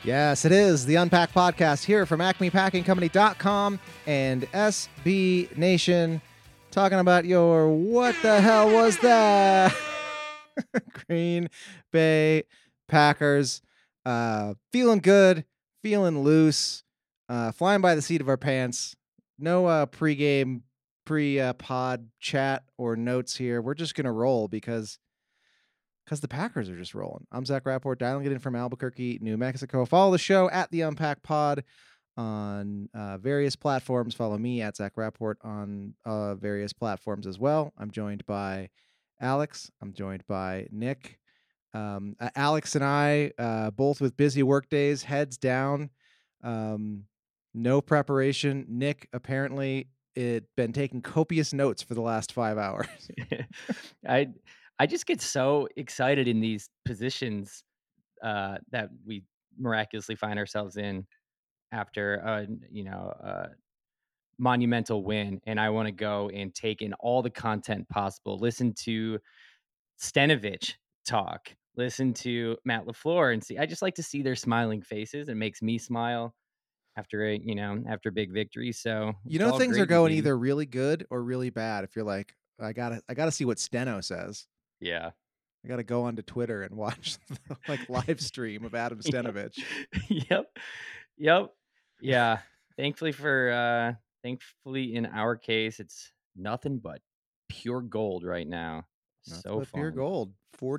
Yes, it is the Unpack Podcast here from AcmePackingCompany.com and SB Nation, talking about your what the hell was that? Green Bay Packers. Feeling good, feeling loose, flying by the seat of our pants. No pregame, pre-pod chat or notes here. We're just going to roll because the Packers are just rolling. I'm Zach Rapport, dialing it in from Albuquerque, New Mexico. Follow the show at the Unpack Pod on various platforms. Follow me at Zach Rapport on various platforms as well. I'm joined by Alex. I'm joined by Nick. Alex and I, both with busy work days, heads down, no preparation. Nick apparently been taking copious notes for the last 5 hours. I just get so excited in these positions that we miraculously find ourselves in after a monumental win, and I want to go and take in all the content possible. Listen to Stenovich talk, listen to Matt LaFleur, and see. I just like to see their smiling faces. It makes me smile after after big victory. So You it's know all things are gravy, going baby. either really good or really bad if you're like, I gotta see what Steno says. Yeah. I gotta go onto Twitter and watch the live stream of Adam Stenovich. Yep. Yeah. Thankfully in our case, it's nothing but pure gold right now. Nothing So but pure fun. gold.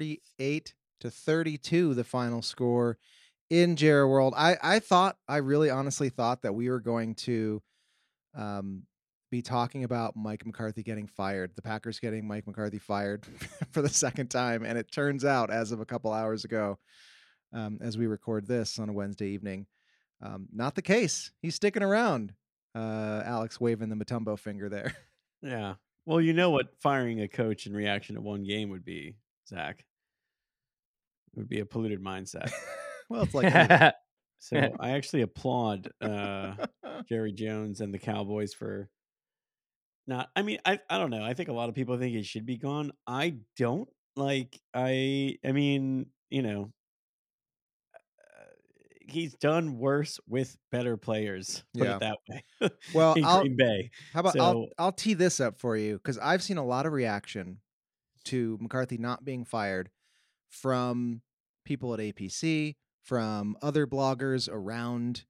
48-32, the final score in Jerry World. I really honestly thought that we were going to be talking about Mike McCarthy getting fired, the Packers getting Mike McCarthy fired for the second time. And it turns out, as of a couple hours ago, as we record this on a Wednesday evening, not the case. He's sticking around. Alex waving the Matumbo finger there. Yeah. Well, you know what firing a coach in reaction to one game would be, Zach? It would be a polluted mindset. Well, it's like anything. So I actually applaud Jerry Jones and the Cowboys for not. I mean, I don't know. I think a lot of people think he should be gone. I don't. I mean, he's done worse with better players. Put Yeah. it that way. Well, in Green Bay. How about So I'll tee this up for you because I've seen a lot of reaction to McCarthy not being fired from people at APC, from other bloggers around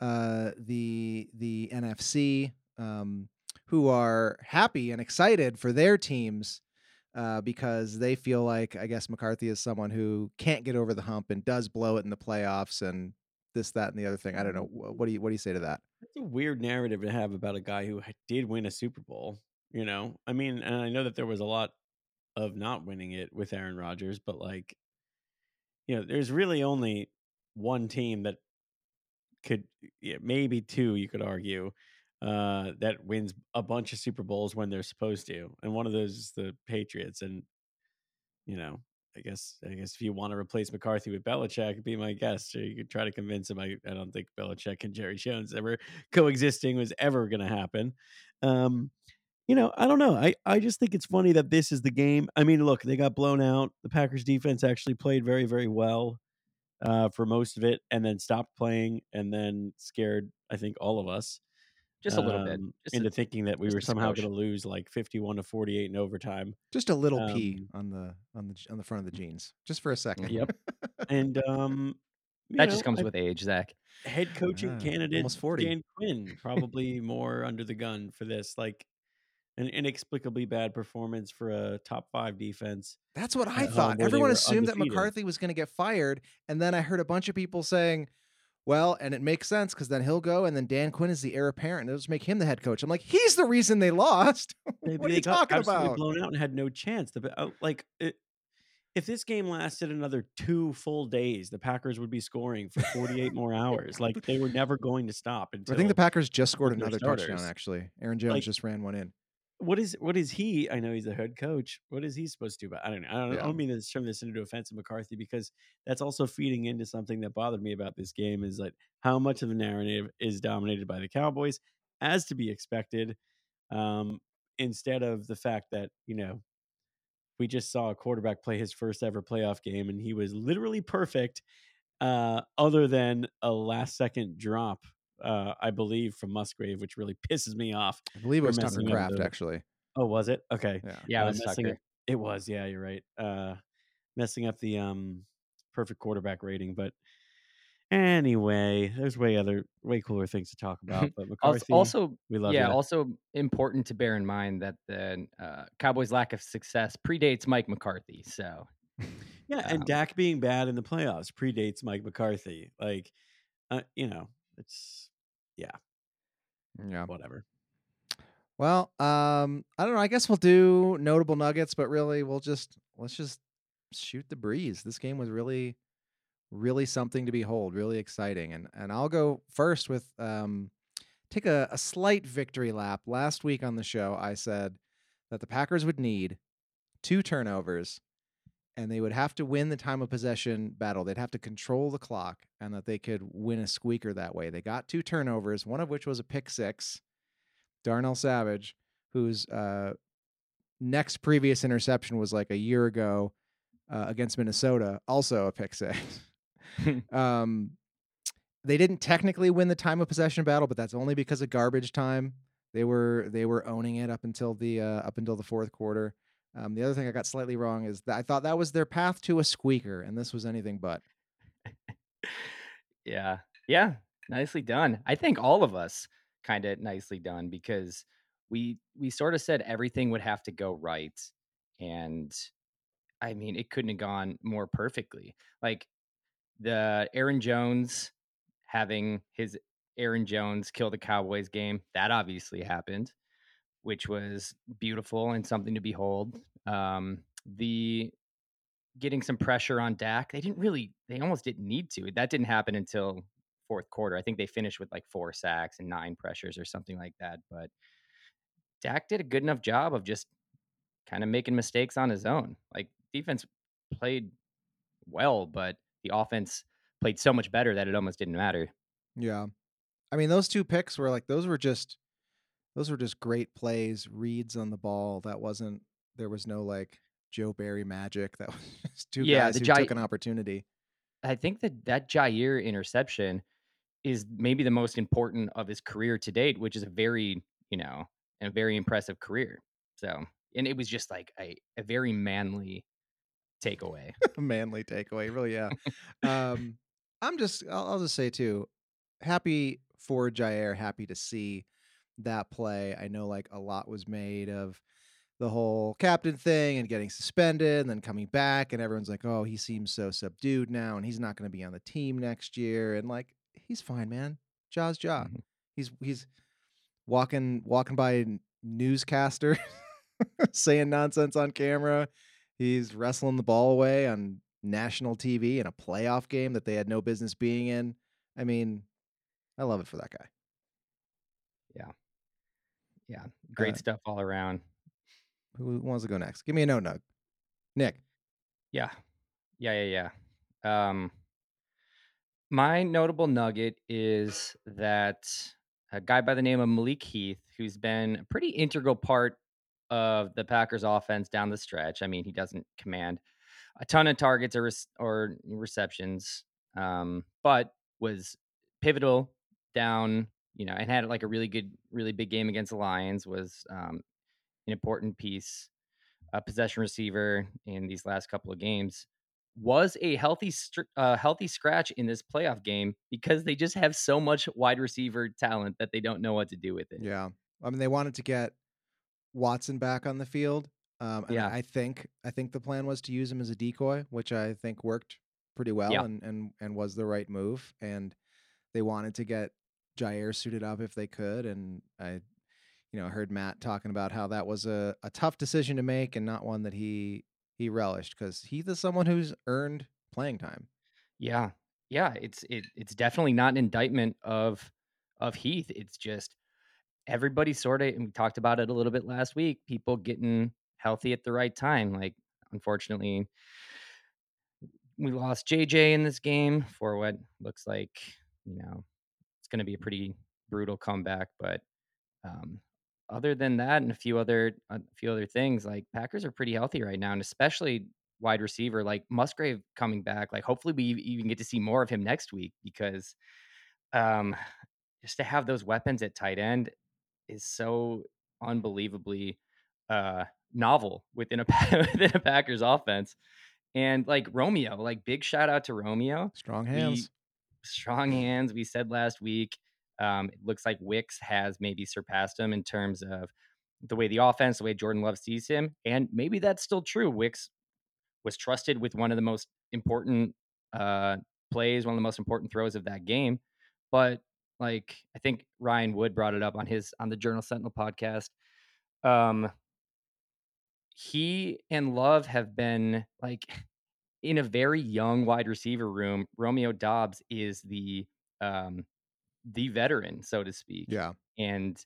the NFC, who are happy and excited for their teams because they feel like, I guess, McCarthy is someone who can't get over the hump and does blow it in the playoffs and this, that, and the other thing. I don't know. What do you say to that? It's a weird narrative to have about a guy who did win a Super Bowl. I mean, and I know that there was a lot of not winning it with Aaron Rodgers, but there's really only one team that could, maybe two, you could argue, that wins a bunch of Super Bowls when they're supposed to, and one of those is the Patriots. And you know, I guess if you want to replace McCarthy with Belichick, be my guest. Or you could try to convince him. I don't think Belichick and Jerry Jones ever coexisting was ever going to happen. Um, I don't know. I just think it's funny that this is the game. I mean, look, they got blown out. The Packers defense actually played very, very well for most of it, and then stopped playing, and then scared, I think, all of us Just a little bit. into thinking that we just were a somehow skosh. going to lose like 51-48 in overtime. Just a little P on the front of the jeans, just for a second. Yep. And That just comes with age, Zach. head coaching candidate almost 40. Dan Quinn probably more under the gun for this, like an inexplicably bad performance for a top 5 defense. That's what I at home thought. where they Everyone were assumed that undefeated. McCarthy was going to get fired, and then I heard a bunch of people saying, well, and it makes sense because then he'll go, and then Dan Quinn is the heir apparent, and it'll just make him the head coach. I'm like, he's the reason they lost. What are you got talking absolutely about? blown out and had no chance. If this game lasted another 2 full days, the Packers would be scoring for 48 more hours. Like, they were never going to stop until I think the Packers just scored their another starters. touchdown, actually. Aaron Jones Like, just ran one in. what is he? I know he's the head coach. What is he supposed to do? But I don't know. I Yeah. don't mean to turn this into offensive McCarthy, because that's also feeding into something that bothered me about this game, is like how much of the narrative is dominated by the Cowboys, as to be expected, instead of the fact that, we just saw a quarterback play his first ever playoff game, and he was literally perfect other than a last second drop, I believe from Musgrave, which really pisses me off I believe it for was Tucker messing up Kraft, the. actually. Oh, was it? Okay. Yeah. Yeah, it was Messing up. Tucker. It was. Yeah, you're right. Messing up the perfect quarterback rating, but anyway, there's way cooler things to talk about. But McCarthy, Also, we love yeah, you. also important to bear in mind that the Cowboys' lack of success predates Mike McCarthy. So, Yeah, and um, Dak being bad in the playoffs predates Mike McCarthy. Like, it's yeah, Yeah. whatever. Well, I don't know. I guess we'll do notable nuggets, but really, let's just shoot the breeze. This game was really, really something to behold. Really exciting, and I'll go first with take a slight victory lap. Last week on the show, I said that the Packers would need 2 turnovers and they would have to win the time of possession battle. They'd have to control the clock and that they could win a squeaker that way. They got 2 turnovers, one of which was a pick six. Darnell Savage, whose next previous interception was like a year ago against Minnesota, also a pick six. um, they didn't technically win the time of possession battle, but that's only because of garbage time. They were owning it up until the fourth quarter. The other thing I got slightly wrong is that I thought that was their path to a squeaker, and this was anything but. yeah, yeah, nicely done. I think all of us kind of nicely done because we sort of said everything would have to go right, and I mean it couldn't have gone more perfectly. Like the Aaron Jones having his Aaron Jones kill the Cowboys game, that obviously happened, which was beautiful and something to behold. The getting some pressure on Dak, they almost didn't need to. That didn't happen until fourth quarter. I think they finished with like 4 sacks and 9 pressures or something like that. But Dak did a good enough job of just kind of making mistakes on his own. Like defense played well, but the offense played so much better that it almost didn't matter. Yeah, I mean those 2 picks were like those were just great plays, reads on the ball. That wasn't there was no like Joe Barry magic. That was just two Yeah, guys the who took an opportunity. I think that Jair interception is maybe the most important of his career to date, which is a very impressive career. So, and it was just like a very manly takeaway. Manly takeaway, really, yeah. Um, I'll just say too, happy for Jair, happy to see that play. I know like a lot was made of the whole captain thing and getting suspended and then coming back, and everyone's like, "Oh, he seems so subdued now, and he's not going to be on the team next year." And like, he's fine, man. Ja's Ja. Mhm. He's walking by a newscaster saying nonsense on camera. He's wrestling the ball away on national TV in a playoff game that they had no business being in. I mean, I love it for that guy. Yeah, yeah, Uh, great stuff all around. who wants to go next? Give me a no nug. Nick. Yeah, yeah. My notable nugget is that a guy by the name of Malik Heath, who's been a pretty integral part of the Packers offense down the stretch. I mean, he doesn't command a ton of targets or receptions, but was pivotal down, and had like a really big game against the Lions. Was an important piece, a possession receiver in these last couple of games. Was a healthy scratch in this playoff game because they just have so much wide receiver talent that they don't know what to do with it. Yeah. I mean, they wanted to get Watson back on the field. And Yeah, I think the plan was to use him as a decoy, which I think worked pretty well yeah, and was the right move. And they wanted to get Jair suited up if they could. And I heard Matt talking about how that was a tough decision to make and not one that he relished because Heath is someone who's earned playing time. yeah, yeah. It's definitely not an indictment of Heath. It's just everybody sort of, and we talked about it a little bit last week, people getting healthy at the right time. Like, unfortunately, we lost JJ in this game for what looks like, it's going to be a pretty brutal comeback. But um, other than that, and a few other things, like Packers are pretty healthy right now, and especially wide receiver. Like Musgrave coming back, like hopefully we even get to see more of him next week because um, just to have those weapons at tight end is so unbelievably novel within a within a Packers offense. And like Romeo, like big shout out to Romeo. Strong We hands. strong hands. We said last week. It looks like Wicks has maybe surpassed him in terms of the way the offense, the way Jordan Love sees him, and maybe that's still true. Wicks was trusted with one of the most important uh, plays, one of the most important throws of that game. But like I think Ryan Wood brought it up on the Journal Sentinel podcast. Um, he and Love have been like in a very young wide receiver room. Romeo Dobbs is the veteran, so to speak, Yeah. and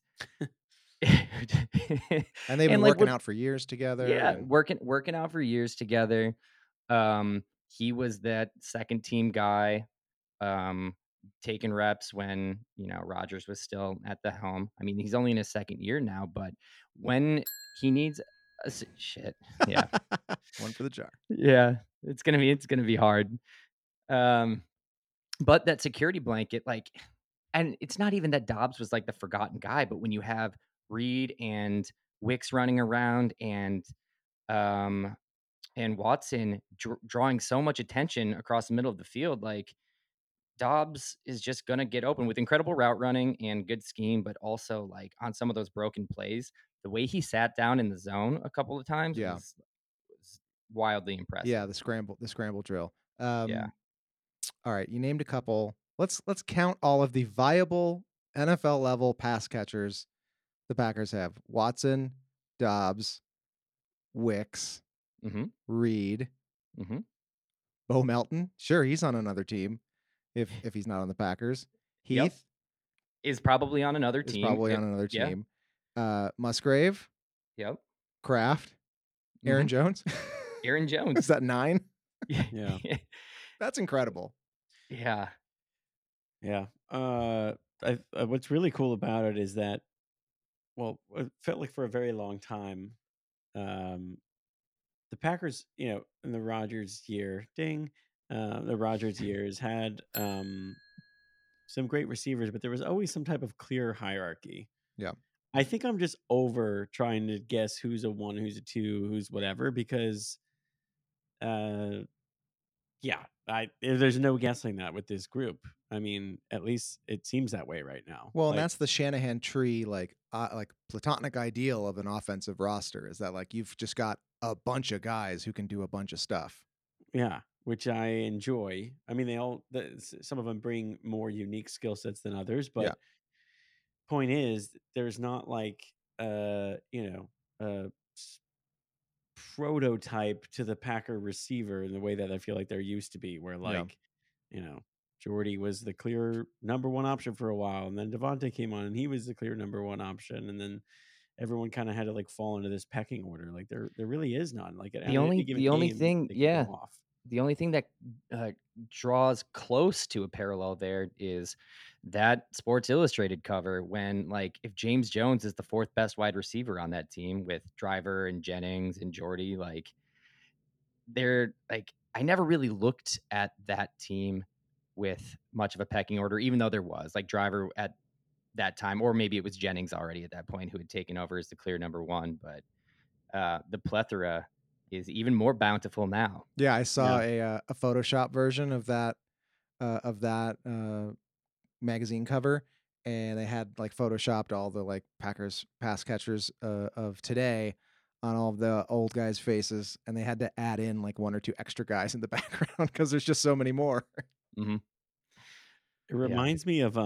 And they've been and like working we're out for years together. yeah And working out for years together. He was that second team guy, um, taking reps when Rodgers was still at the helm. I mean, he's only in his second year now, but when he needs shit, yeah, one for the jar. yeah, it's gonna be hard. Um, but that security blanket, like, and it's not even that Dobbs was like the forgotten guy, but when you have Reed and Wicks running around um and Watson drawing so much attention across the middle of the field, like Dobbs is just gonna get open with incredible route running and good scheme, but also like on some of those broken plays, the way he sat down in the zone a couple of times Yeah. was wildly impressive. Yeah, the scramble drill. Yeah. All right, you named a couple. Let's count all of the viable NFL level pass catchers the Packers have. Watson, Dobbs, Wicks, Mm-hmm. Reed, Mm-hmm. Bo Melton. Sure, he's on another team if he's not on the Packers. Heath Yep. Is probably on another is team. probably on another team. Musgrave, Yep. Kraft, Aaron Jones. Aaron Jones. Is that 9? Yeah. That's incredible. Yeah. Yeah. What's really cool about it is that, well, it felt like for a very long time, the Packers, in the Rodgers years had some great receivers, but there was always some type of clear hierarchy. Yeah. I think I'm just over trying to guess who's a 1, who's a 2, who's whatever, because there's no guessing that with this group. I mean, at least it seems that way right now. Well, and Like, that's the Shanahan tree, like platonic ideal of an offensive roster is that like you've just got a bunch of guys who can do a bunch of stuff. yeah, which I enjoy. I mean, some of them bring more unique skill sets than others, but Yeah. point is, there's not like a prototype to the Packer receiver in the way that I feel like there used to be, where like, Jordy was the clear number one option for a while, and then Devontae came on and he was the clear number one option, and then everyone kind of had to like fall into this pecking order. Like there really is none. Like at any given The only game, thing, they can yeah, go off. the only thing that draws close to a parallel there is that Sports Illustrated cover when, like, if James Jones is the fourth best wide receiver on that team with Driver and Jennings and Jordy, like, they're like, I never really looked at that team with much of a pecking order, even though there was like Driver at that time, or maybe it was Jennings already at that point who had taken over as the clear number one. But the plethora is even more bountiful now. Yeah, I saw a Photoshop version of that magazine cover, and they had like photoshopped all the like Packers pass catchers of today on all of the old guys' faces, and they had to add in like 1 or 2 extra guys in the background because there's just so many more. Mm-hmm. It reminds me of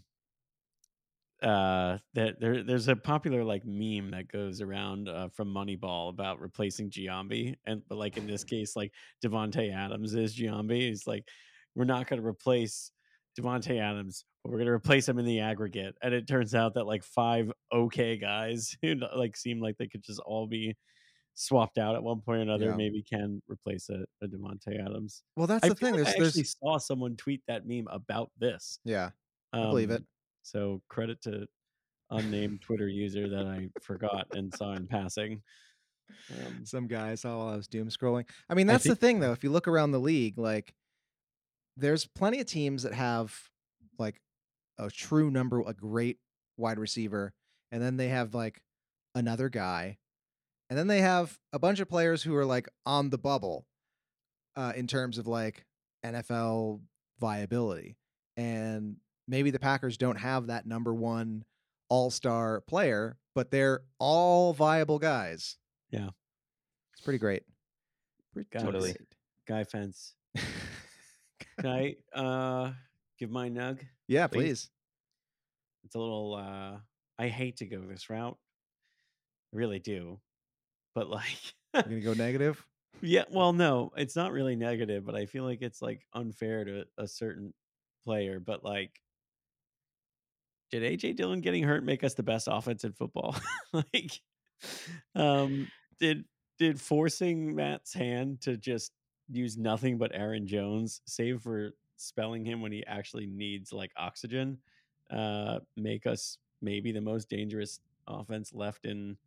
that there's a popular like meme that goes around from Moneyball about replacing Giambi, but like in this case, like Devontae Adams is Giambi. It's like, we're not going to replace Devontae Adams, but we're going to replace him in the aggregate. And it turns out that like 5 okay guys who like seem like they could just all be swapped out at one point or another, Yeah. maybe can replace a Devontae Adams. Well, that's I the feel thing. like I There's actually saw someone tweet that meme about this. yeah, I believe it. So credit to unnamed Twitter user that I forgot and saw in passing. Some guy I saw while I was doom scrolling. I mean, I that's the think thing though. If you look around the league, like there's plenty of teams that have like a great wide receiver, and then they have like another guy, and then they have a bunch of players who are like on the bubble in terms of like NFL viability. And maybe the Packers don't have that number one all-star player, but they're all viable guys. yeah, It's pretty great. Pretty Totally. great. Guy Fence. Can I give my nug? Yeah, Please? please. It's a little I hate to go this route. I really do. But like You're gonna go negative. yeah, well no, it's not really negative, but I feel like it's like unfair to a certain player, but like did AJ Dillon getting hurt make us the best offense in football? Like um did did forcing Matt's hand to just use nothing but Aaron Jones, save for spelling him when he actually needs like oxygen, make us maybe the most dangerous offense left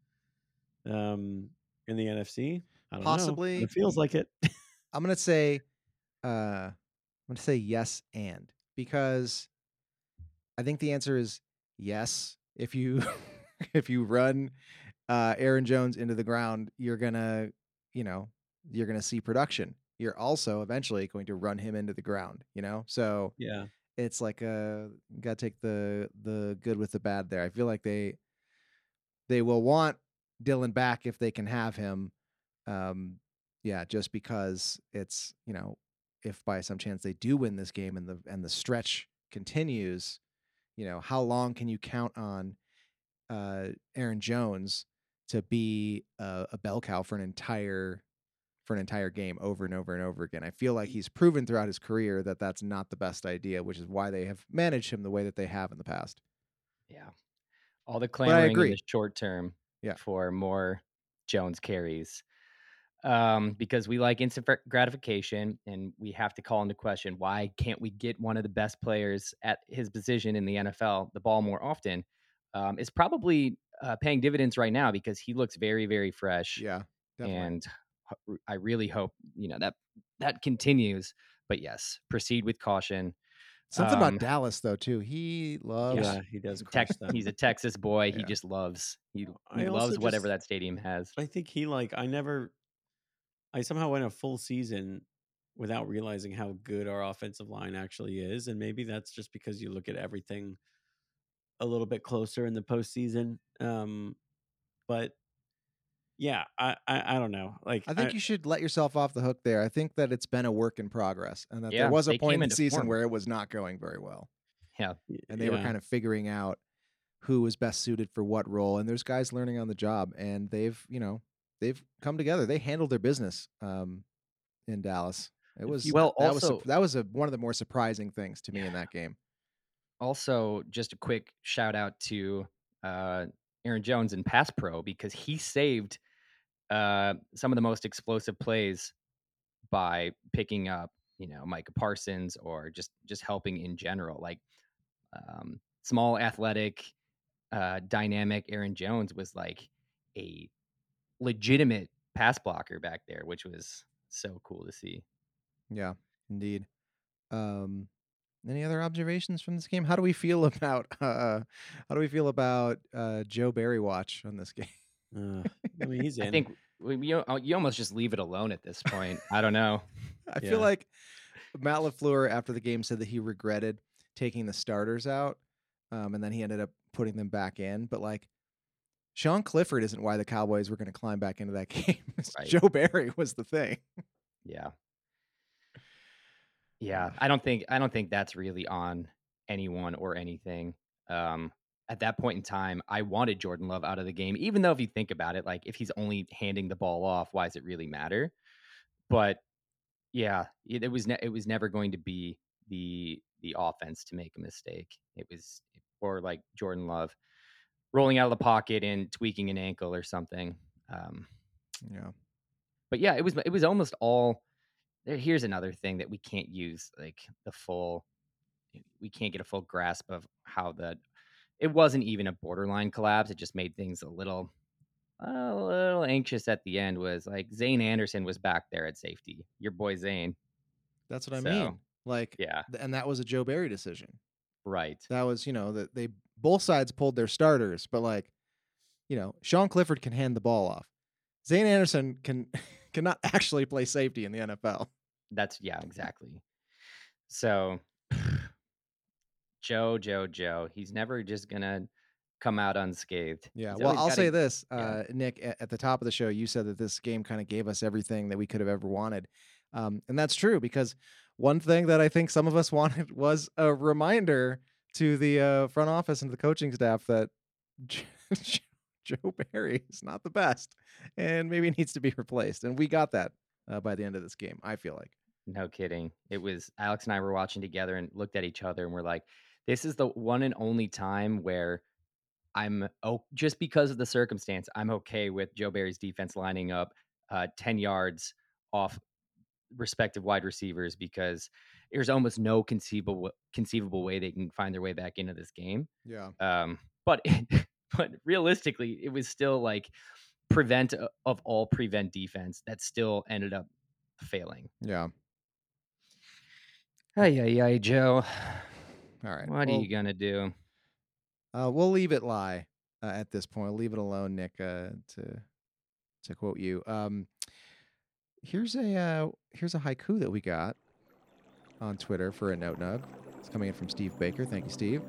in the NFC? I don't know. Possibly. It feels like it. I'm gonna say yes and because I think the answer is yes. If you if you run Aaron Jones into the ground, you're gonna, you're gonna see production. You're also eventually going to run him into the ground, So Yeah. it's like gotta take the good with the bad there. I feel like they will want Dylan back if they can have him. Yeah, just because it's, if by some chance they do win this game and the stretch continues, how long can you count on Aaron Jones to be a bell cow for an entire game over and over and over again? I feel like he's proven throughout his career that that's not the best idea, which is why they have managed him the way that they have in the past. Yeah. All the But I clamoring in the agree. short term Yeah. for more Jones carries. Because we like instant gratification and we have to call into question why can't we get one of the best players at his position in the NFL the ball more often? It's probably paying dividends right now because he looks very, very fresh. Yeah, definitely. And I really hope that continues. But yes, proceed with caution. Something about Dallas though too. He loves. Yeah, he does crush them. He's a Texas boy. He Yeah. just loves he I also loves whatever just that stadium has. I think he like I somehow went a full season without realizing how good our offensive line actually is. And maybe that's just because you look at everything a little bit closer in the postseason. But yeah, I don't know. Like I think you should let yourself off the hook there. I think that it's been a work in progress and that there Yeah, was a they point came in the into season form. where it was not going very well. Yeah. And they were kind of figuring out who was best suited for what role. And there's guys learning on the job and they've come together. They handled their business in Dallas. It was Well, that also- was one of the more surprising things to me in that game. Also, just a quick shout out to Aaron Jones and Pass Pro because he saved some of the most explosive plays by picking up, Micah Parsons or just helping in general. Like small, athletic, dynamic Aaron Jones was like a legitimate pass blocker back there, which was so cool to see. Yeah, indeed. Any other observations from this game? How do we feel about Joe Barry watch on this game? I mean, he's in. I think you almost just leave it alone at this point. I don't know. I feel like Matt LaFleur after the game said that he regretted taking the starters out, and then he ended up putting them back in. But like, Sean Clifford isn't why the Cowboys were going to climb back into that game. Right. Joe Barry was the thing. Yeah. Yeah, I don't think that's really on anyone or anything. At that point in time, I wanted Jordan Love out of the game, even though if you think about it, like if he's only handing the ball off, why does it really matter? But yeah, it was never going to be the offense to make a mistake. It was or like Jordan Love rolling out of the pocket and tweaking an ankle or something. Yeah. But yeah, it was almost all. Here's another thing that we can't use like we can't get a full grasp of how it wasn't even a borderline collapse. It just made things a little little anxious at the end was like Zane Anderson was back there at safety. Your boy Zane. That's what I So mean. Like, yeah, and that was a Joe Barry decision. right. That was, that they both sides pulled their starters, but like, Sean Clifford can hand the ball off. Zane Anderson cannot actually play safety in the NFL. That's yeah, exactly. So Joe, he's never just gonna come out unscathed. Yeah. He's Well, always I'll got to say this, yeah. Nick, at the top of the show, you said that this game kind of gave us everything that we could have ever wanted. And that's true because one thing that I think some of us wanted was a reminder to the front office and the coaching staff that Joe Barry is not the best and maybe needs to be replaced. And we got that by the end of this game, I feel like. No kidding. It was Alex and I were watching together and looked at each other and we're like, this is the one and only time where just because of the circumstance, I'm okay with Joe Barry's defense lining up 10 yards off respective wide receivers because there's almost no conceivable way they can find their way back into this game. Yeah. But but realistically, it was still like prevent of all prevent defense that still ended up failing. Yeah. Hey, Joe. All right. What are you gonna do? We'll leave it lie at this point. I'll leave it alone, Nick, to quote you. Here's a haiku that we got on Twitter for a note nug. It's coming in from Steve Baker. Thank you, Steve.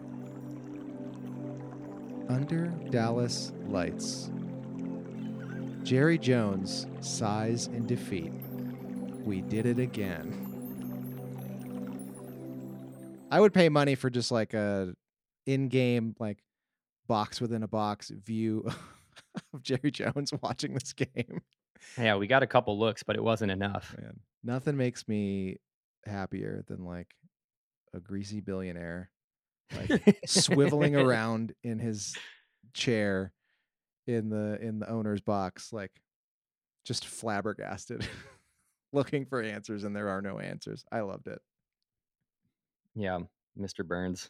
Under Dallas lights, Jerry Jones sighs in defeat. We did it again. I would pay money for just like a in-game, like box within a box view of Jerry Jones watching this game. Yeah, we got a couple looks, but it wasn't enough. Man, nothing makes me happier than like a greasy billionaire like swiveling around in his chair in the owner's box, like just flabbergasted, looking for answers, and there are no answers. I loved it. Yeah, Mr. Burns.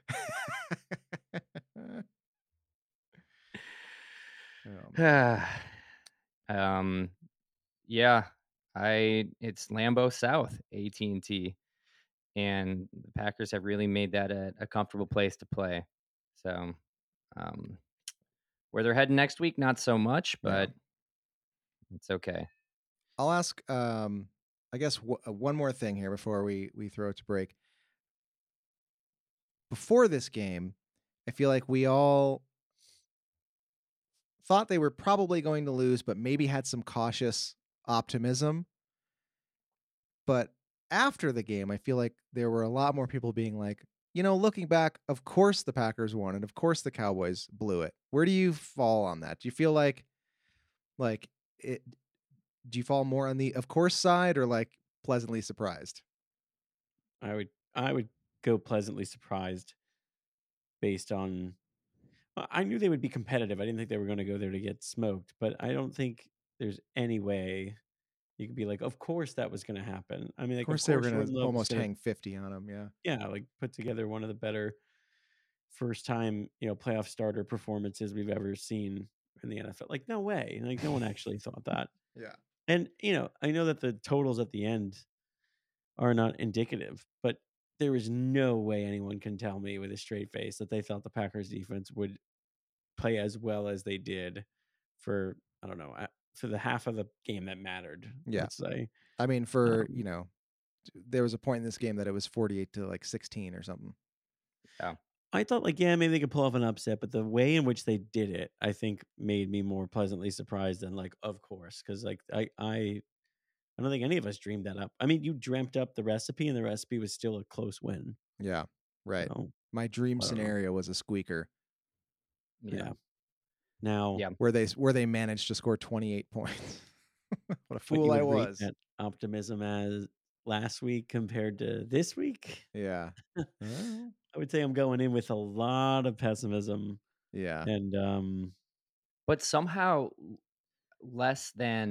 Yeah, it's Lambeau South, AT&T, and the Packers have really made that a comfortable place to play. So, where they're heading next week, not so much, but it's okay. I'll ask, I guess one more thing here before we throw it to break. Before this game, I feel like we all thought they were probably going to lose, but maybe had some cautious optimism. But after the game, I feel like there were a lot more people being like, looking back, of course the Packers won and of course the Cowboys blew it. Where do you fall on that? Do you feel like it? Do you fall more on the of course side or like pleasantly surprised? I would go pleasantly surprised based on I knew they would be competitive. I didn't think they were going to go there to get smoked, but I don't think there's any way you could be like, of course that was going to happen. I mean, Of like, course they were Jordan going to Love's almost gonna, hang 50 on them. Yeah. yeah, like put together one of the better first time playoff starter performances we've ever seen in the NFL. Like, no way. Like, no one actually thought that. Yeah. And I know that the totals at the end are not indicative, but there is no way anyone can tell me with a straight face that they thought the Packers defense would play as well as they did for I don't know for the half of the game that mattered. Yeah. Let's say. I mean, there was a point in this game that it was 48 to like 16 or something. Yeah. I thought maybe they could pull off an upset, but the way in which they did it, I think, made me more pleasantly surprised than of course, because I don't think any of us dreamed that up. I mean, you dreamt up the recipe, and the recipe was still a close win. Yeah, right. So, My dream scenario was a squeaker. Yeah. Now, where they managed to score 28 points. What a fool I was. That optimism as last week compared to this week. Yeah. I would say I'm going in with a lot of pessimism. Yeah. And but somehow less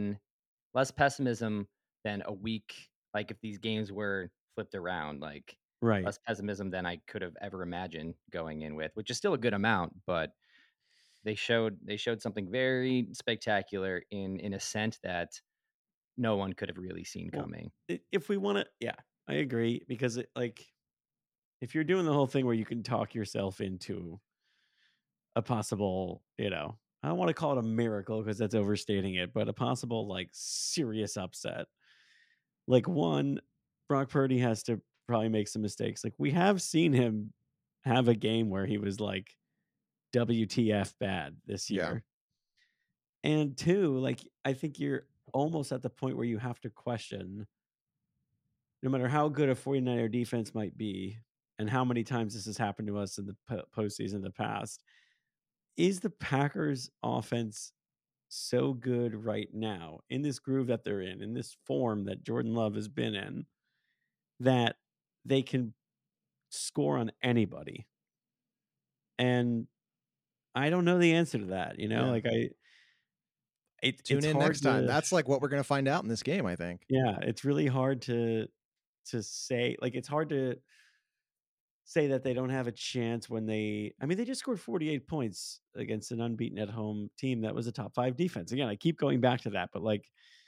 pessimism than a week, like if these games were flipped around, like right. less pessimism than I could have ever imagined going in with, which is still a good amount, but They showed something very spectacular in an ascent that no one could have really seen Well, coming. if we want to, yeah, I agree, because if you're doing the whole thing where you can talk yourself into a possible, I don't want to call it a miracle because that's overstating it, but a possible like serious upset. Like, one, Brock Purdy has to probably make some mistakes. Like, we have seen him have a game where he was like WTF bad this Yeah. year. And two, like, I think you're almost at the point where you have to question, no matter how good a 49er defense might be and how many times this has happened to us in the postseason in the past, is the Packers offense so good right now in this groove that they're in this form that Jordan Love has been in, that they can score on anybody? And I don't know the answer to that. Yeah. Like Tune it's in hard next time. to, That's like what we're going to find out in this game, I think. yeah, it's really hard to say. Like, it's hard to say that they don't have a chance when they just scored 48 points against an unbeaten at home team that was a top 5 defense. Again, I keep going back to that, but like,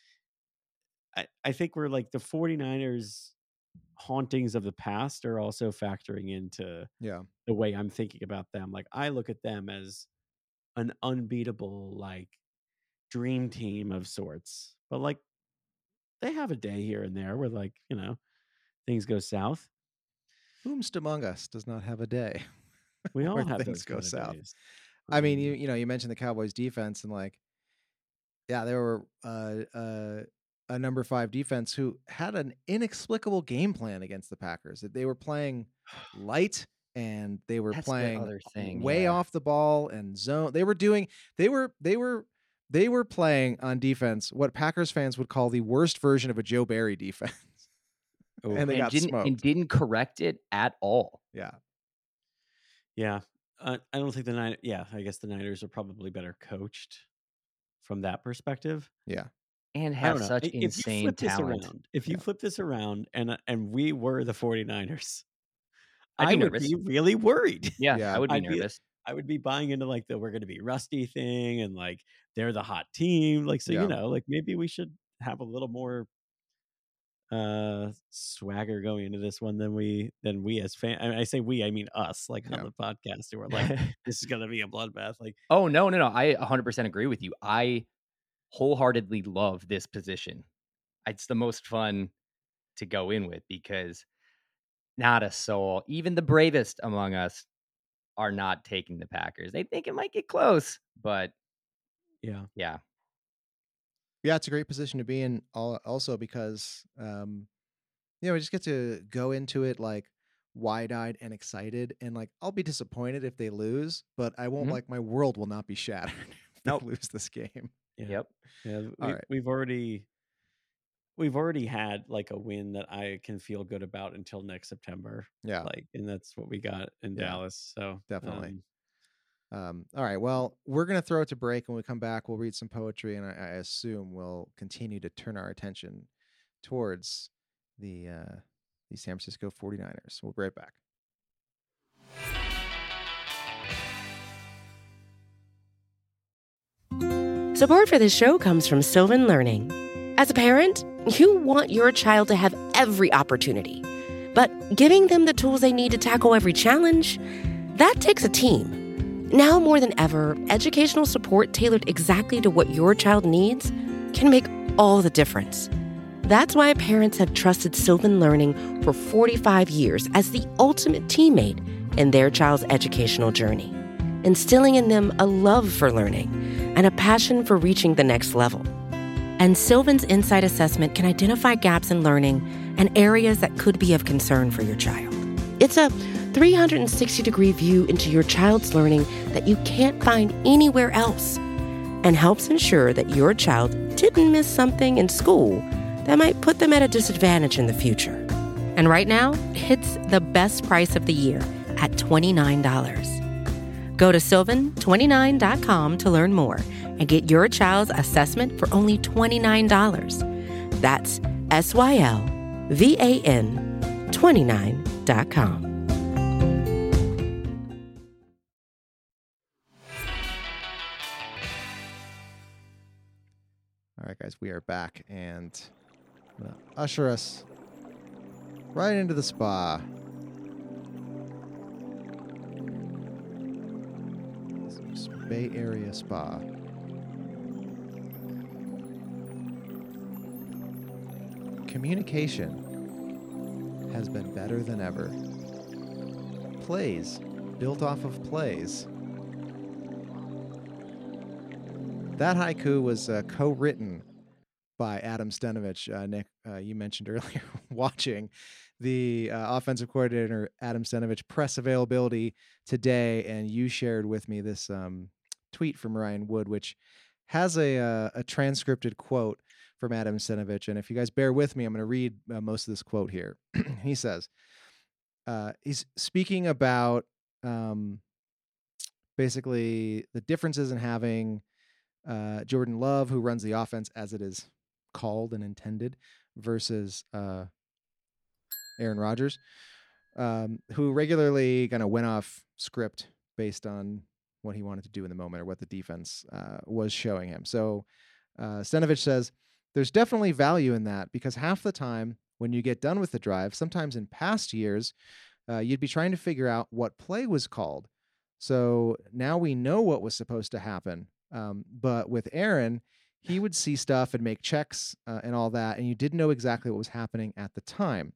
I think we're like the 49ers hauntings of the past are also factoring into Yeah. the way I'm thinking about them. Like, I look at them as an unbeatable, like, dream team of sorts, but like, they have a day here and there where, like, things go south. Whomst among us does not have a day We all where have things those go kind of south? days. I mean, you mentioned the Cowboys defense, and like, yeah, there were a number 5 defense who had an inexplicable game plan against the Packers. That they were playing light and they were That's the playing other thing, way yeah. off the ball and zone. They were playing on defense what Packers fans would call the worst version of a Joe Barry defense. Oh, And they got smoked. And didn't correct it at all. Yeah. yeah. I don't think I guess the Niners are probably better coached from that perspective. Yeah. And I have don't know. such If you insane flip this talent. around, if you flip this around and we were the 49ers, I'd be I would nervous. be really worried. Yeah, Yeah. I would be I'd be- nervous. I would be buying into like the we're going to be rusty thing, and like they're the hot team. Like, so, Yeah. like maybe we should have a little more swagger going into this one than we as fans. I say we, I mean us, like Yeah. on the podcast, who are like, this is going to be a bloodbath. Like, Oh, no. I 100% agree with you. I wholeheartedly love this position. It's the most fun to go in with because not a soul, even the bravest among us, are not taking the Packers. They think it might get close, but yeah. yeah. Yeah, it's a great position to be in also because we just get to go into it like wide-eyed and excited, and like I'll be disappointed if they lose, but I won't Mhm. like my world will not be shattered if they Nope. lose this game. Yeah. Yep. Yeah, All right. we've already had like a win that I can feel good about until next September. Yeah, Like, and that's what we got in Yeah. Dallas. So definitely. All right, well, we're gonna throw it to break. When we come back, we'll read some poetry, and I assume we'll continue to turn our attention towards the San Francisco 49ers. We'll be right back. Support for this show comes from Sylvan Learning. As a parent, you want your child to have every opportunity, but giving them the tools they need to tackle every challenge, that takes a team. Now more than ever, educational support tailored exactly to what your child needs can make all the difference. That's why parents have trusted Sylvan Learning for 45 years as the ultimate teammate in their child's educational journey, instilling in them a love for learning and a passion for reaching the next level. And Sylvan's Insight Assessment can identify gaps in learning and areas that could be of concern for your child. It's a 360-degree view into your child's learning that you can't find anywhere else, and helps ensure that your child didn't miss something in school that might put them at a disadvantage in the future. And right now, it's the best price of the year at $29. Go to sylvan29.com to learn more and get your child's assessment for only $29. That's SYLVAN29.com. All right, guys, we are back, and I'm going to usher us right into the spa. This is Bay Area Spa. Communication has been better than ever. Plays built off of plays. That haiku was co-written by Adam Stenavich. Nick, you mentioned earlier watching the offensive coordinator Adam Stenavich press availability today, and you shared with me this tweet from Ryan Wood, which has a transcripted quote from Adam Stenavich. And if you guys bear with me, I'm going to read most of this quote here. He says, he's speaking about basically the differences in having Jordan Love, who runs the offense as it is called and intended, versus Aaron Rodgers, who regularly kind of went off script based on what he wanted to do in the moment or what the defense was showing him. So Stenavich says, there's definitely value in that because half the time when you get done with the drive, sometimes in past years, you'd be trying to figure out what play was called. So now we know what was supposed to happen. But with Aaron, he would see stuff and make checks and all that, and you didn't know exactly what was happening at the time.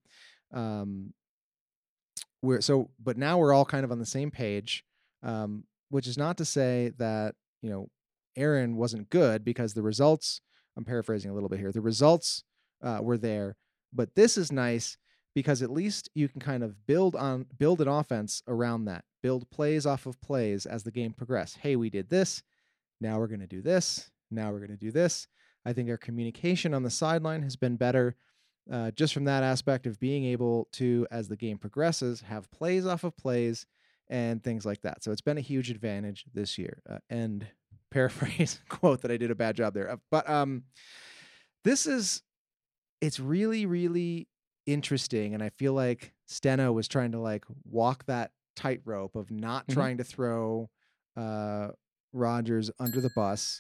But now we're all kind of on the same page, which is not to say that, Aaron wasn't good, because the results, I'm paraphrasing a little bit here, the results were there, but this is nice because at least you can kind of build an offense around that, build plays off of plays as the game progresses. Hey, we did this. Now we're going to do this. Now we're going to do this. I think our communication on the sideline has been better, just from that aspect of being able to, as the game progresses, have plays off of plays and things like that. So it's been a huge advantage this year. End paraphrase quote that I did a bad job there. But it's really, really interesting. And I feel like Steno was trying to walk that tightrope of not trying to throw Rodgers under the bus.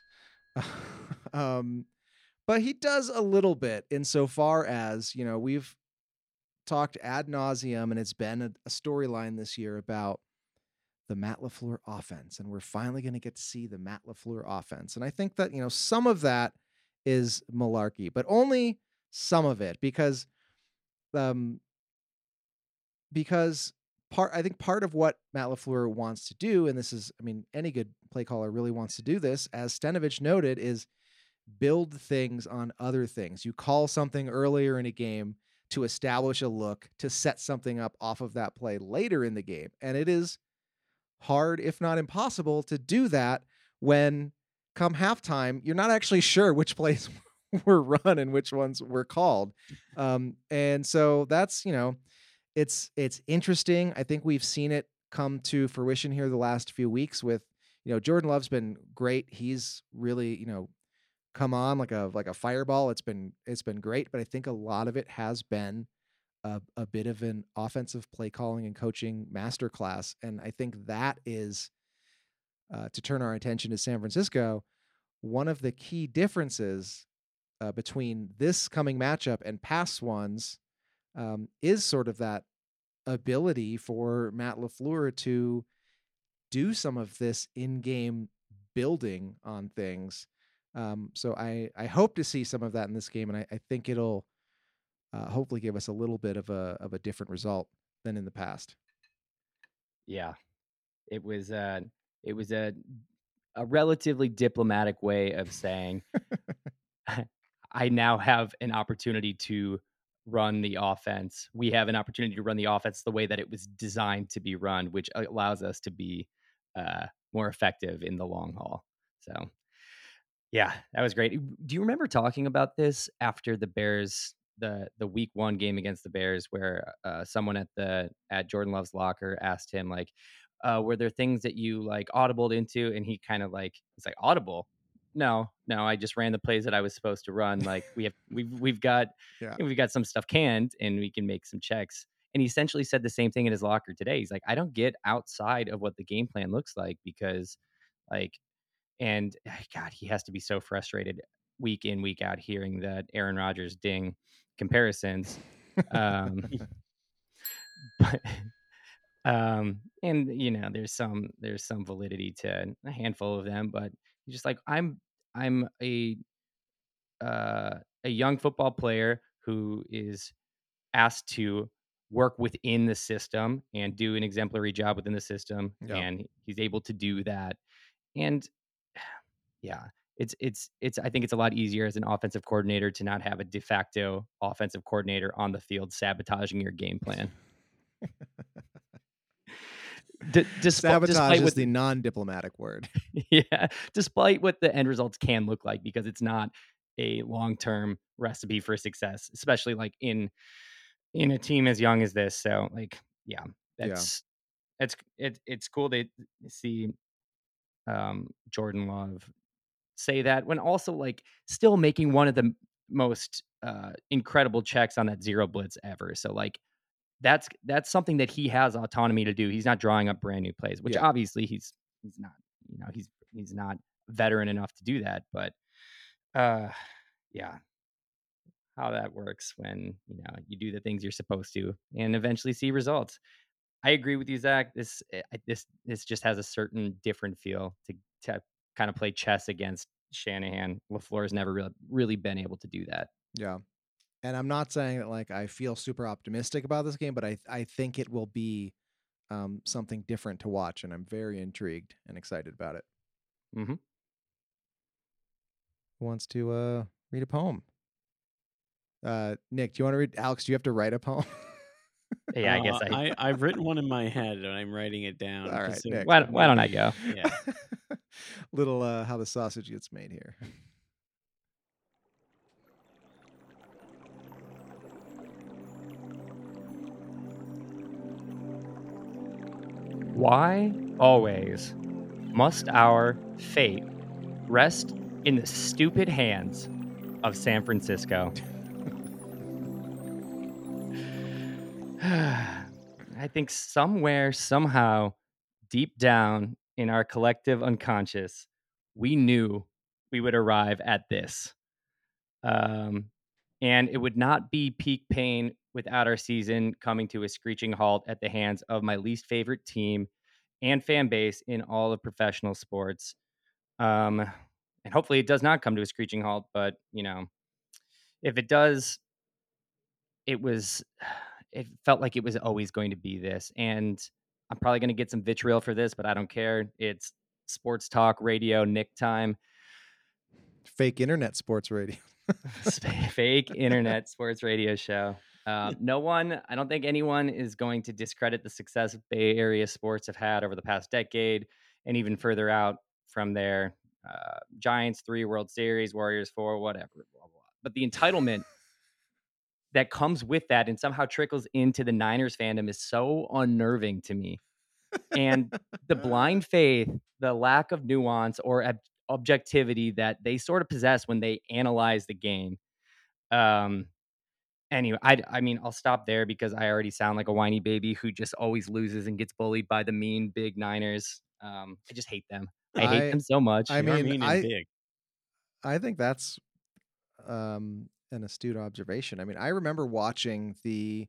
But he does a little bit insofar as, we've talked ad nauseum, and it's been a storyline this year about the Matt LaFleur offense, and we're finally going to get to see the Matt LaFleur offense. And I think that, some of that is malarkey, but only some of it, because I think part of what Matt LaFleur wants to do, and this is, any good play caller really wants to do this, as Stenavich noted, is build things on other things. You call something earlier in a game to establish a look, to set something up off of that play later in the game. And it is hard, if not impossible, to do that when come halftime, you're not actually sure which plays were run and which ones were called. And so that's, it's interesting. I think we've seen it come to fruition here the last few weeks with, Jordan Love's been great. He's really, come on like a fireball. It's been great, but I think a lot of it has been a bit of an offensive play calling and coaching masterclass. And I think that is, to turn our attention to San Francisco, one of the key differences between this coming matchup and past ones is sort of that ability for Matt LaFleur to do some of this in-game building on things. So I hope to see some of that in this game, and I think it'll hopefully give us a little bit of a different result than in the past. Yeah, it was a relatively diplomatic way of saying I now have an opportunity to run the offense. We have an opportunity to run the offense the way that it was designed to be run, which allows us to be more effective in the long haul. So, yeah, that was great. Do you remember talking about this after the Bears, the week 1 game against the Bears, where someone at Jordan Love's locker asked him, were there things that you audibled into? And he kind of he's like, audible? No, I just ran the plays that I was supposed to run. We've got some stuff canned and we can make some checks. And he essentially said the same thing in his locker today. He's like, I don't get outside of what the game plan looks like because and God, he has to be so frustrated. week in, week out hearing the Aaron Rodgers ding comparisons. Um, but and there's some validity to a handful of them, but he's just like, I'm a young football player who is asked to work within the system and do an exemplary job within the system, Yeah. and he's able to do that. And yeah, it's I think it's a lot easier as an offensive coordinator to not have a de facto offensive coordinator on the field sabotaging your game plan. Sabotage despite is what the non-diplomatic word. yeah, despite what the end results can look like, because it's not a long-term recipe for success, especially like in a team as young as this. So like, yeah, it's cool to see Jordan Love say that when also like still making one of the most incredible checks on that zero blitz ever. So like that's something that he has autonomy to do. He's not drawing up brand new plays, which Yeah. obviously he's not, he's not veteran enough to do that. But yeah, how that works when you do the things you're supposed to and eventually see results. I agree with you, Zach. This just has a certain different feel to kind of play chess against Shanahan. LaFleur has never really been able to do that. Yeah. And I'm not saying that like I feel super optimistic about this game, but I think it will be something different to watch, and I'm very intrigued and excited about it. Mm-hmm. Who wants to read a poem? Nick, do you want to read? Alex, do you have to write a poem? Yeah, I guess I've written one in my head and I'm writing it down. All right, Nick. Why don't I go? Yeah. Little how the sausage gets made here. Why always must our fate rest in the stupid hands of San Francisco? I think somewhere, somehow, deep down in our collective unconscious, we knew we would arrive at this. And it would not be peak pain without our season coming to a screeching halt at the hands of my least favorite team and fan base in all of professional sports. And hopefully it does not come to a screeching halt, but if it does, it felt like it was always going to be this. And I'm probably going to get some vitriol for this, but I don't care. It's sports talk radio Nick time. Fake internet sports radio. Fake internet sports radio show. I don't think anyone is going to discredit the success Bay Area sports have had over the past decade and even further out from there. Giants 3, World Series, Warriors 4, whatever. Blah, blah. But the entitlement that comes with that and somehow trickles into the Niners fandom is so unnerving to me. And the blind faith, the lack of nuance or objectivity that they sort of possess when they analyze the game. Anyway, I mean, I'll stop there because I already sound like a whiny baby who just always loses and gets bullied by the mean big Niners. I just hate them. I hate them so much. I mean, mean and big. I think that's an astute observation. I mean, I remember watching the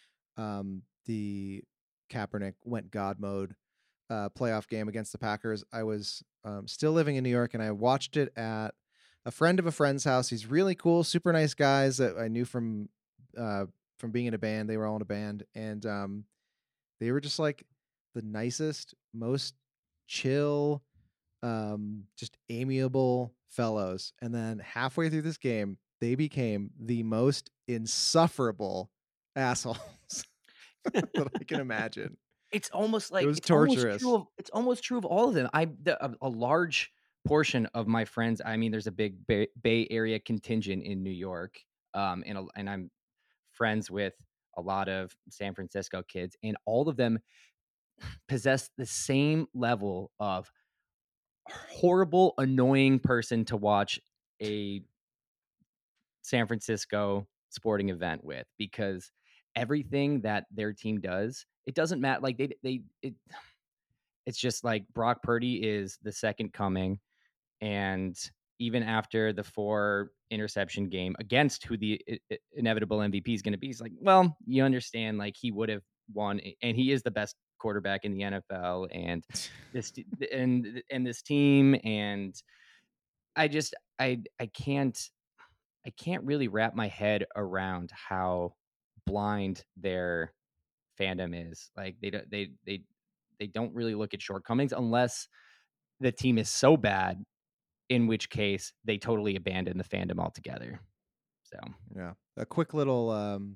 Kaepernick went God mode playoff game against the Packers. I was still living in New York, and I watched it at a friend of a friend's house. He's really cool, super nice guys that I knew from being in a band. They were all in a band, and they were just like the nicest, most chill, just amiable fellows. And then halfway through this game, they became the most insufferable assholes that I can imagine. It's almost like it was torturous. It's almost true of all of them. A large portion of my friends. I mean, there's a big Bay Area contingent in New York, and I'm friends with a lot of San Francisco kids, and all of them possess the same level of horrible, annoying person to watch a San Francisco sporting event with, because everything that their team does, it doesn't matter. Like it's just like Brock Purdy is the second coming, and even after the 4 interception game against who the inevitable MVP is going to be, he's like, well, you understand, like he would have won, and he is the best quarterback in the NFL, and this and this team, and I just I can't really wrap my head around how blind their fandom is. Like they don't really look at shortcomings unless the team is so bad, in which case they totally abandon the fandom altogether. So Yeah, a quick little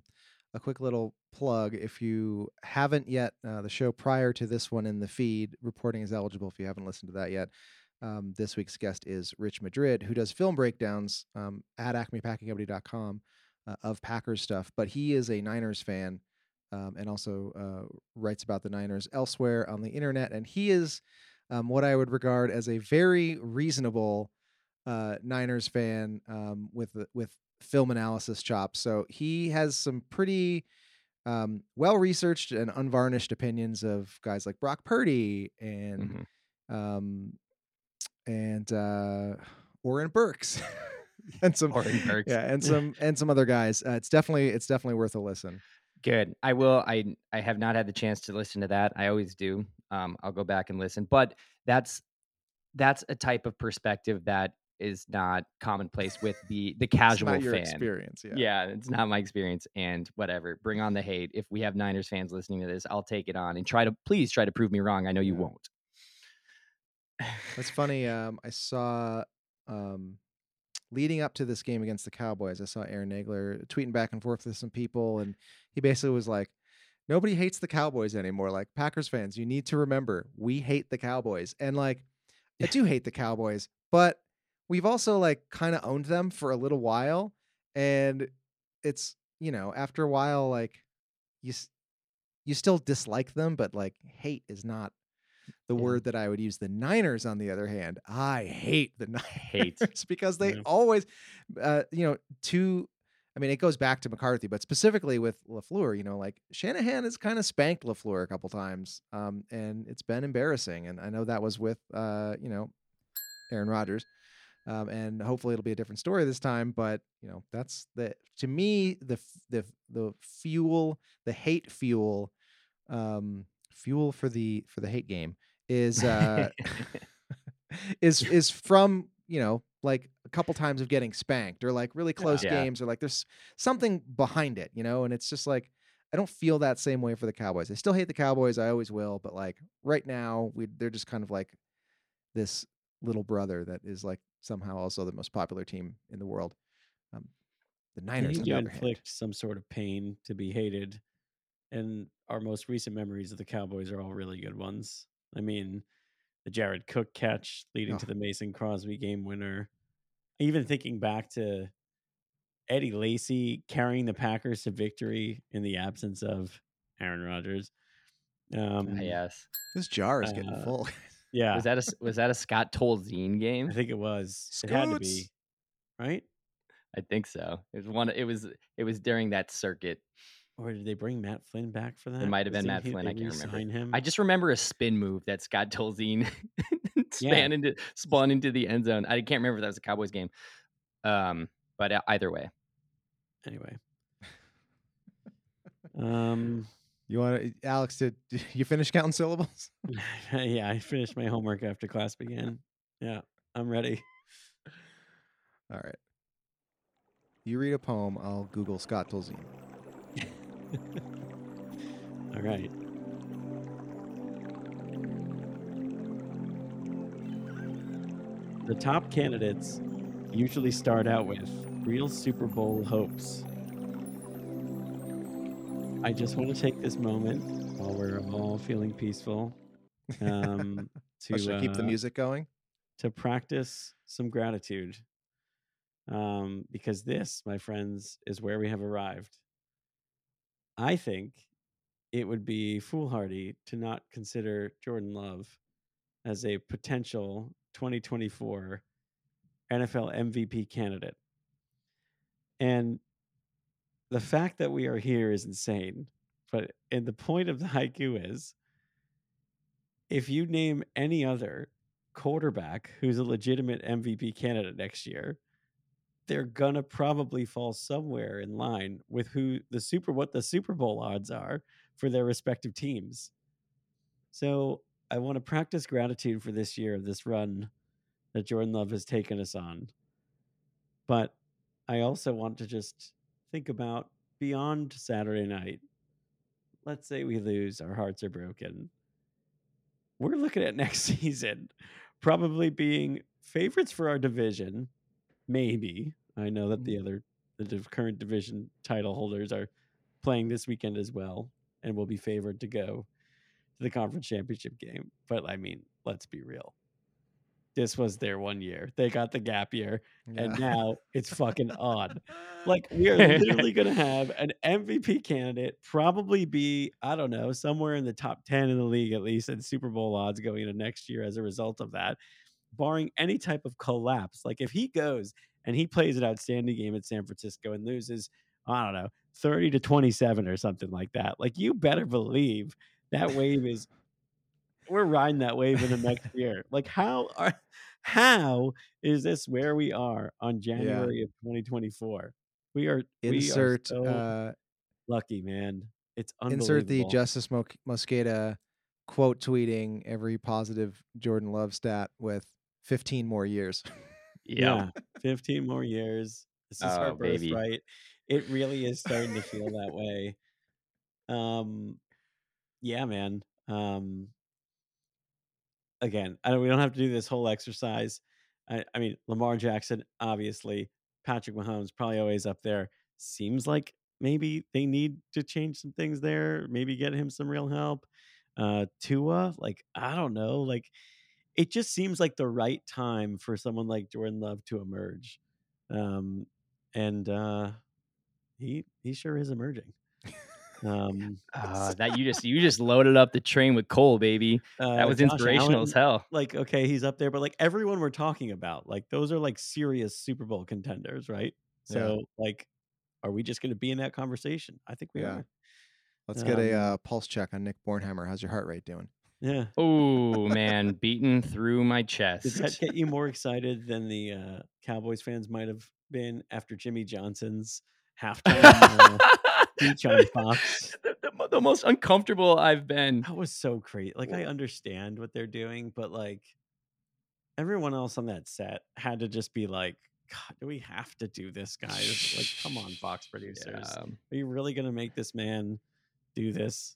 plug. If you haven't yet, the show prior to this one in the feed, Reporting is Eligible. If you haven't listened to that yet, this week's guest is Rich Madrid, who does film breakdowns at acmepackingcompany.com of Packers stuff. But he is a Niners fan and also writes about the Niners elsewhere on the internet. And he is what I would regard as a very reasonable Niners fan with film analysis chops. So he has some pretty well researched and unvarnished opinions of guys like Brock Purdy and Oren Burks and some Oren Burks. and some other guys. It's definitely worth a listen. Good. I will. I have not had the chance to listen to that. I always do. I'll go back and listen. But that's a type of perspective that is not commonplace with the casual It's not your fan. experience. Yeah, it's not my experience. And whatever, bring on the hate. If we have Niners fans listening to this, I'll take it on and please try to prove me wrong. I know you won't. That's funny. I saw leading up to this game against the Cowboys, I saw Aaron Nagler tweeting back and forth with some people, and he basically was like, nobody hates the Cowboys anymore. Like, Packers fans, you need to remember, we hate the Cowboys. And like, I do hate the Cowboys, but we've also like kind of owned them for a little while. And it's, after a while, like you still dislike them, but like hate is not the word that I would use. The Niners, on the other hand, I hate the Niners because they always, it goes back to McCarthy, but specifically with LaFleur, like Shanahan has kind of spanked LaFleur a couple times, and it's been embarrassing. And I know that was with, Aaron Rodgers, and hopefully it'll be a different story this time. But that's to me the fuel, the hate fuel, fuel for the hate game is is from like a couple times of getting spanked or like really close games, or like there's something behind it, and it's just like I don't feel that same way for the Cowboys. I still hate the Cowboys, I always will, but like right now they're just kind of like this little brother that is like somehow also the most popular team in the world. The Niners, you inflict some sort of pain to be hated. And our most recent memories of the Cowboys are all really good ones. I mean, the Jared Cook catch leading to the Mason Crosby game winner. Even thinking back to Eddie Lacy carrying the Packers to victory in the absence of Aaron Rodgers. Yes. This jar is getting full. Yeah. Was that a Scott Tolzien game? I think it was. Scoots. It had to be. Right? I think so. It was during that circuit. Or did they bring Matt Flynn back for that? It might have been Matt Flynn. I can't remember. Him? I just remember a spin move that Scott Tolzien spun into the end zone. I can't remember if that was a Cowboys game. But either way. Anyway. You want to, Alex, did you finish counting syllables? Yeah, I finished my homework after class began. Yeah, I'm ready. All right. You read a poem, I'll Google Scott Tolzien. All right. The top candidates usually start out with real Super Bowl hopes. I just want to take this moment while we're all feeling peaceful to should I keep the music going? To practice some gratitude. Because this, my friends, is where we have arrived. I think it would be foolhardy to not consider Jordan Love as a potential 2024 NFL MVP candidate. And the fact that we are here is insane. And the point of the haiku is, if you name any other quarterback who's a legitimate MVP candidate next year, they're gonna probably fall somewhere in line with what the Super Bowl odds are for their respective teams. So I want to practice gratitude for this year, this run that Jordan Love has taken us on. But I also want to just think about beyond Saturday night. Let's say we lose, our hearts are broken. We're looking at next season probably being favorites for our division. Maybe. I know that the current division title holders are playing this weekend as well and will be favored to go to the conference championship game. But I mean, let's be real. This was their 1 year. They got the gap year, and now it's fucking on. Like, we are literally going to have an MVP candidate probably be, I don't know, somewhere in the top 10 in the league, at least in Super Bowl odds going into next year as a result of that, barring any type of collapse. Like, if he goes and he plays an outstanding game at San Francisco and loses, I don't know, 30-27 or something like that, like, you better believe that wave is we're riding that wave in the next year. Like, how is this where we are on January of 2024? We are Insert so lucky, man. It's insert the unbelievable. Justice Mosqueda quote tweeting every positive Jordan Love stat with 15 more years. Yeah, 15 more years. This is our baby. birthright. It really is starting to feel that way. Yeah, man. Again, we don't have to do this whole exercise. I mean, Lamar Jackson, obviously, Patrick Mahomes, probably always up there. Seems like maybe they need to change some things there. Maybe get him some real help. Tua, like, I don't know. Like, it just seems like the right time for someone like Jordan Love to emerge. He sure is emerging. That you just loaded up the train with coal, baby. That was Josh inspirational Allen, as hell. like, okay, he's up there, but like everyone we're talking about, like those are like serious Super Bowl contenders, right? So like, are we just going to be in that conversation? I think we are. Let's get a pulse check on Nick Bornheimer. How's your heart rate doing? Yeah. Oh man, beaten through my chest. Did that get you more excited than the Cowboys fans might have been after Jimmy Johnson's halftime speech on Fox? The most uncomfortable I've been. That was so crazy. Like, I understand what they're doing, but like everyone else on that set had to just be like, God, do we have to do this, guys? Like, come on, Fox producers. Are you really going to make this man do this?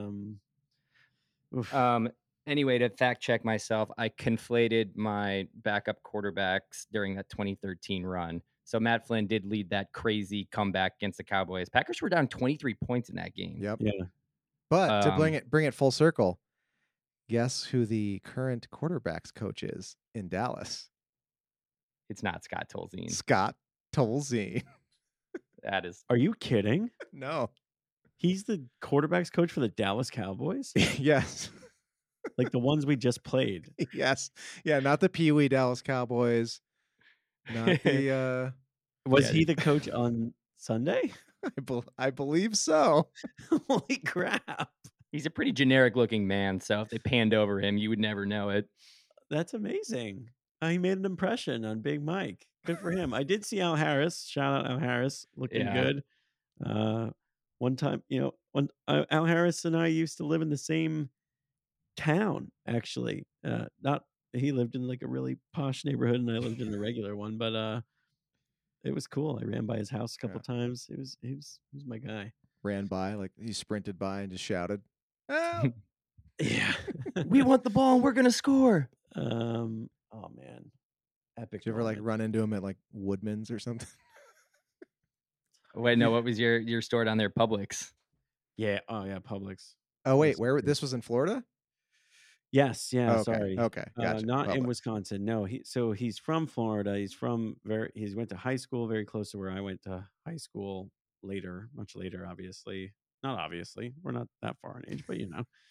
Anyway, to fact check myself, I conflated my backup quarterbacks during that 2013 run. So Matt Flynn did lead that crazy comeback against the Cowboys. Packers were down 23 points in that game. Yep. Yeah. But to bring it full circle, guess who the current quarterbacks coach is in Dallas? It's not Scott Tolzien. Scott Tolzien. That is. Are you kidding? No. He's the quarterbacks coach for the Dallas Cowboys? Yes. Like the ones we just played. Yes. Yeah, not the Pee Wee Dallas Cowboys. Not the Was he the coach on Sunday? I believe so. Holy crap. He's a pretty generic looking man, so if they panned over him, you would never know it. That's amazing. He made an impression on Big Mike. Good for him. I did see Al Harris. Shout out Al Harris. Looking good. One time, Al Harris and I used to live in the same town, actually. He lived in like a really posh neighborhood and I lived in a regular one, but it was cool. I ran by his house a couple times. He was my guy. Ran by, like he sprinted by and just shouted, "Help!" Yeah. We want the ball and we're gonna score. Oh man. Epic. Did you ever like run into him at like Woodman's or something? Wait, no, what was your store down there? Publix. Yeah. Oh yeah, Publix. Oh wait, this was in Florida? Yes, yeah, okay. Sorry. Okay, gotcha. Not in Wisconsin. No, he's from Florida. He's went to high school very close to where I went to high school much later, obviously. Not obviously. We're not that far in age, but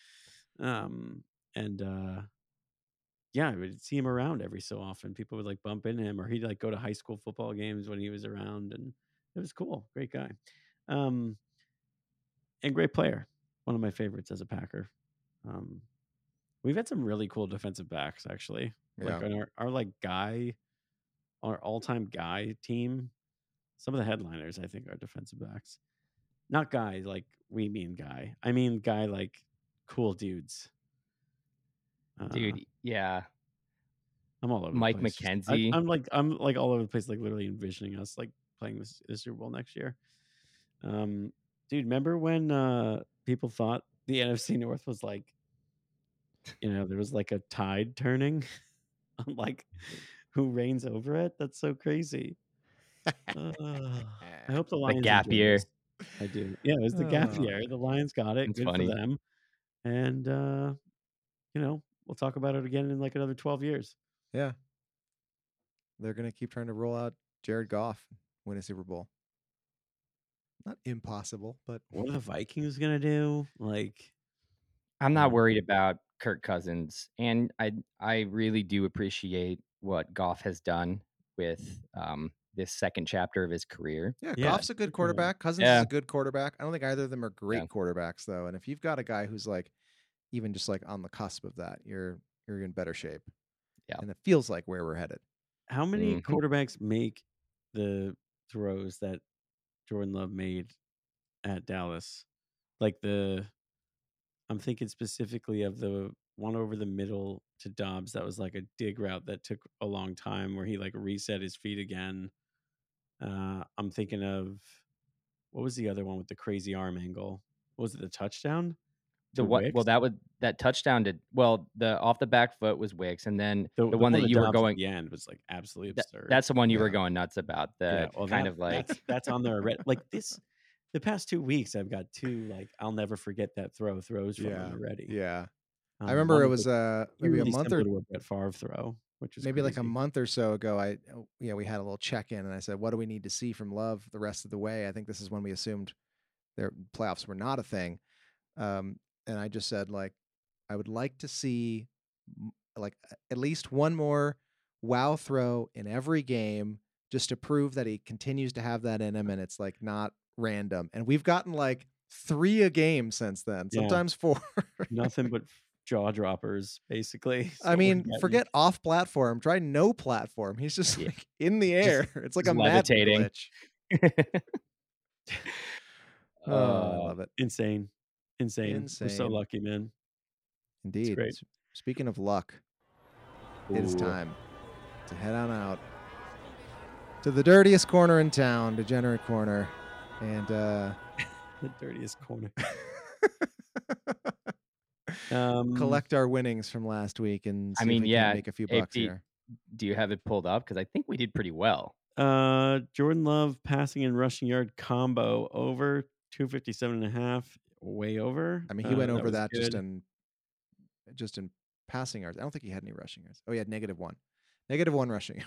yeah, I would see him around every so often. People would like bump into him or he'd like go to high school football games when he was around and it was cool. Great guy. And great player. One of my favorites as a Packer. We've had some really cool defensive backs, actually. Like Yeah. on our all-time guy team, some of the headliners I think are defensive backs. Not guy like we mean guy. I mean guy like cool dudes. Dude, yeah. I'm all over the Mike place. McKenzie. I'm like all over the place, like literally envisioning us like playing this Super Bowl next year. Dude, remember when people thought the NFC North was like, there was like a tide turning on like who reigns over it? That's so crazy. I hope the The Lions gap enjoy year. this. I do. Yeah, it was the gap Oh. year. The Lions got it. It's Good funny. for them. And we'll talk about it again in like another 12 years. Yeah. They're going to keep trying to roll out Jared Goff, win a Super Bowl. Not impossible, but What are the Vikings gonna do? Like, I'm not worried about Kirk Cousins, and I really do appreciate what Goff has done with this second chapter of his career. yeah, Yeah, Goff's a good good for him. quarterback. Cousins is Yeah. a good quarterback. I don't think either of them are great Yeah. quarterbacks though. And if you've got a guy who's like even just like on the cusp of that, you're in better shape. Yeah. And it feels like where we're headed. How many Mhm. quarterbacks make the throws that Jordan Love made at Dallas? Like I'm thinking specifically of the one over the middle to Dobbs that was like a dig route that took a long time where he like reset his feet again. I'm thinking of what was the other one with the crazy arm angle? Was it the touchdown? The to what? Wicks? Well, that touchdown did well. The off the back foot was Wicks, and then The one that you were Dobbs at going. the end was like absolutely That, absurd. that's the one you were Yeah. going nuts about. The Yeah, well, kind of like that's on there already. Like this, the past 2 weeks, I've got two like I'll never forget that throws from him already. Yeah. I remember it One was maybe a eerily month similar or to a Brett Favre throw, which is maybe like a crazy. month or so ago, we had a little check-in and I said, what do we need to see from Love the rest of the way? I think this is when we assumed their playoffs were not a thing. And I just said, like, I would like to see like at least one more wow throw in every game just to prove that he continues to have that in him and it's like not random. And we've gotten like 3 a game since then, Yeah. sometimes 4. Nothing but jaw droppers, basically. is I what we're mean, getting. forget off platform. Try no platform. He's just Yeah. like in the Just- air. It's like a just Madden levitating. glitch. Oh, I love it. Insane. We're so Insane. lucky, man. Indeed. great. Speaking of luck, it is Ooh. time to head on out to the dirtiest corner in town, Degenerate Corner, and The dirtiest corner. collect our winnings from last week and see I mean, if we yeah, can make a few bucks AP, here. do you have it pulled up? Because I think we did pretty well. Jordan Love passing and rushing yard combo over 257.5, way over. I mean, he went over was that just good. in passing yards. I don't think he had any rushing yards. Oh, he had -1. -1 rushing.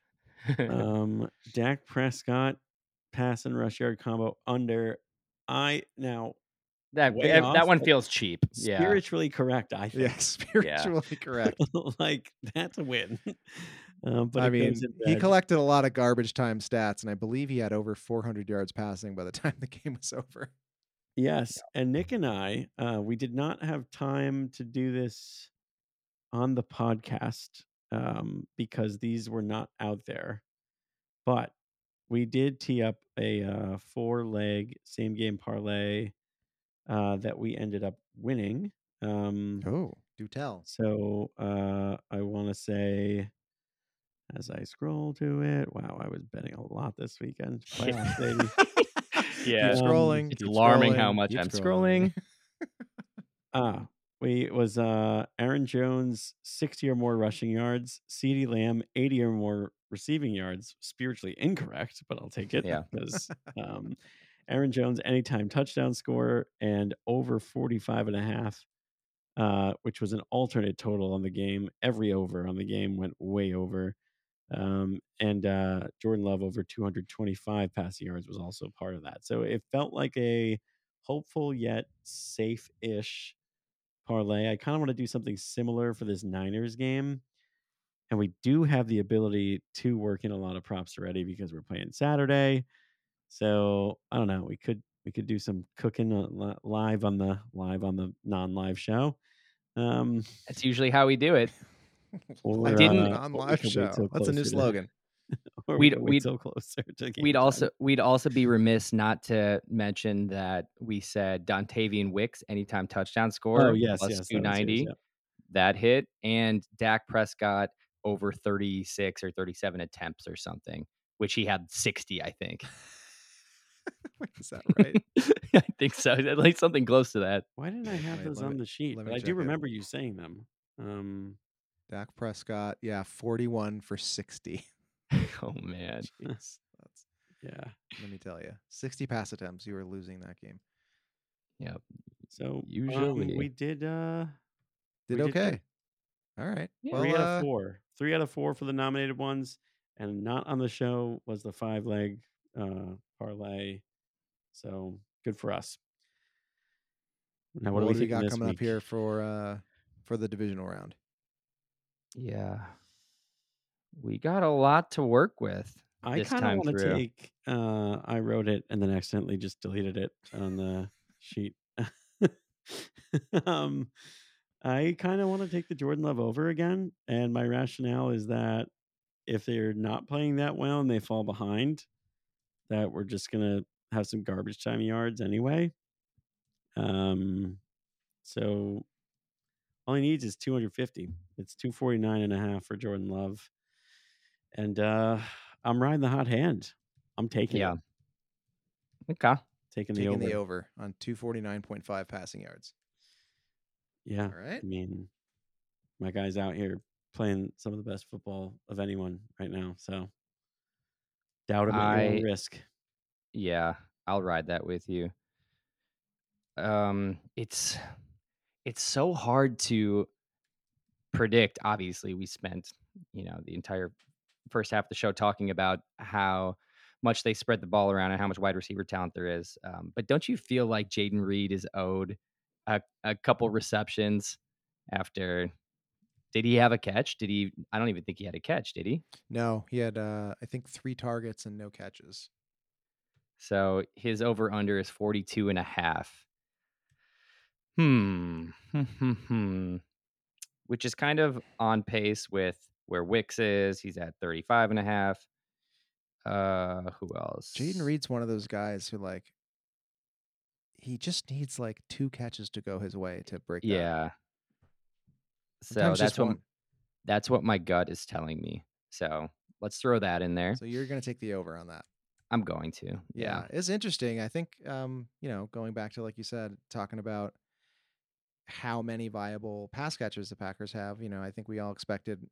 Dak Prescott pass and rush yard combo under. Now that way that off, one but feels cheap. Yeah. spiritually correct, I think. Yeah, spiritually correct. Like that's a win. But I it mean, goes in he bad. collected a lot of garbage time stats, and I believe he had over 400 yards passing by the time the game was over. Yes, and Nick and I, we did not have time to do this on the podcast because these were not out there. But we did tee up a 4-leg same game parlay that we ended up winning. Oh, do tell. So I want to say, as I scroll to it, wow, I was betting a lot this weekend. Playoffs, baby. Yeah. Keep scrolling. It's keep alarming how scrolling, much keep I'm scrolling. It was Aaron Jones 60 or more rushing yards, CeeDee Lamb 80 or more receiving yards. Spiritually incorrect, but I'll take it. Yeah. Because Aaron Jones anytime touchdown score and over 45.5, which was an alternate total on the game. Every over on the game went way over. And Jordan Love over 225 passing yards was also part of that. So it felt like a hopeful yet safe-ish parlay. I kind of want to do something similar for this Niners game. And we do have the ability to work in a lot of props already because we're playing Saturday. So I don't know. We could do some cooking live on the non-live show. That's usually how we do it. Or, didn't- on or we live could wait show. till That's a new closer to- slogan. Or we We'd- could wait we'd- till closer to game We'd time. also be remiss not to mention that we said Dontavian Wicks anytime touchdown score Oh, yes, plus yes, that was 290. yours, yeah. That hit, and Dak Prescott over 36 or 37 attempts or something, which he had 60, I think. Is that right? I think so. At least something close to that. Why didn't I have Wait, those let on me- the sheet? let But me I check do it. remember you saying them. Dak Prescott, 41 for 60. Oh man. Jeez, that's, Yeah. let me tell you, 60 pass attempts. You were losing that game. Yep. So Usually. we did Did We did okay. good. All right. Yeah. Well, 3 out of 4. 3 out of 4 for the nominated ones, and not on the show was the 5-leg parlay. So good for us. Now, what are we do we thinking got this coming week? up here for the divisional round? Yeah. We got a lot to work with I this kind of time want to through. take. I wrote it and then accidentally just deleted it on the sheet. I kind of want to take the Jordan Love over again, and my rationale is that if they're not playing that well and they fall behind, that we're just gonna have some garbage time yards anyway. So all he needs is 250. It's 249.5 for Jordan Love, and I'm riding the hot hand. I'm taking Yeah. it. Okay. Taking Taking the the over. over on 249.5 passing yards. Yeah. All right. I mean, my guy's out here playing some of the best football of anyone right now. So doubt him at your own risk. Yeah, I'll ride that with you. It's so hard to predict. Obviously, we spent, the entire first half of the show talking about how much they spread the ball around and how much wide receiver talent there is. But don't you feel like Jayden Reed is owed a couple receptions after? Did he have a catch? I don't even think he had a catch. Did he? No, he had I think 3 targets and no catches. So his over under is 42.5. Which is kind of on pace with where Wicks is. He's at 35.5. Who else? Jayden Reed's one of those guys who he just needs 2 catches to go his way to break that. Yeah. So Sometimes just one. that's what my gut is telling me. So let's throw that in there. So you're going to take the over on that. I'm going to. Yeah. It's interesting. I think, going back to, like you said, talking about how many viable pass catchers the Packers have, I think we all expected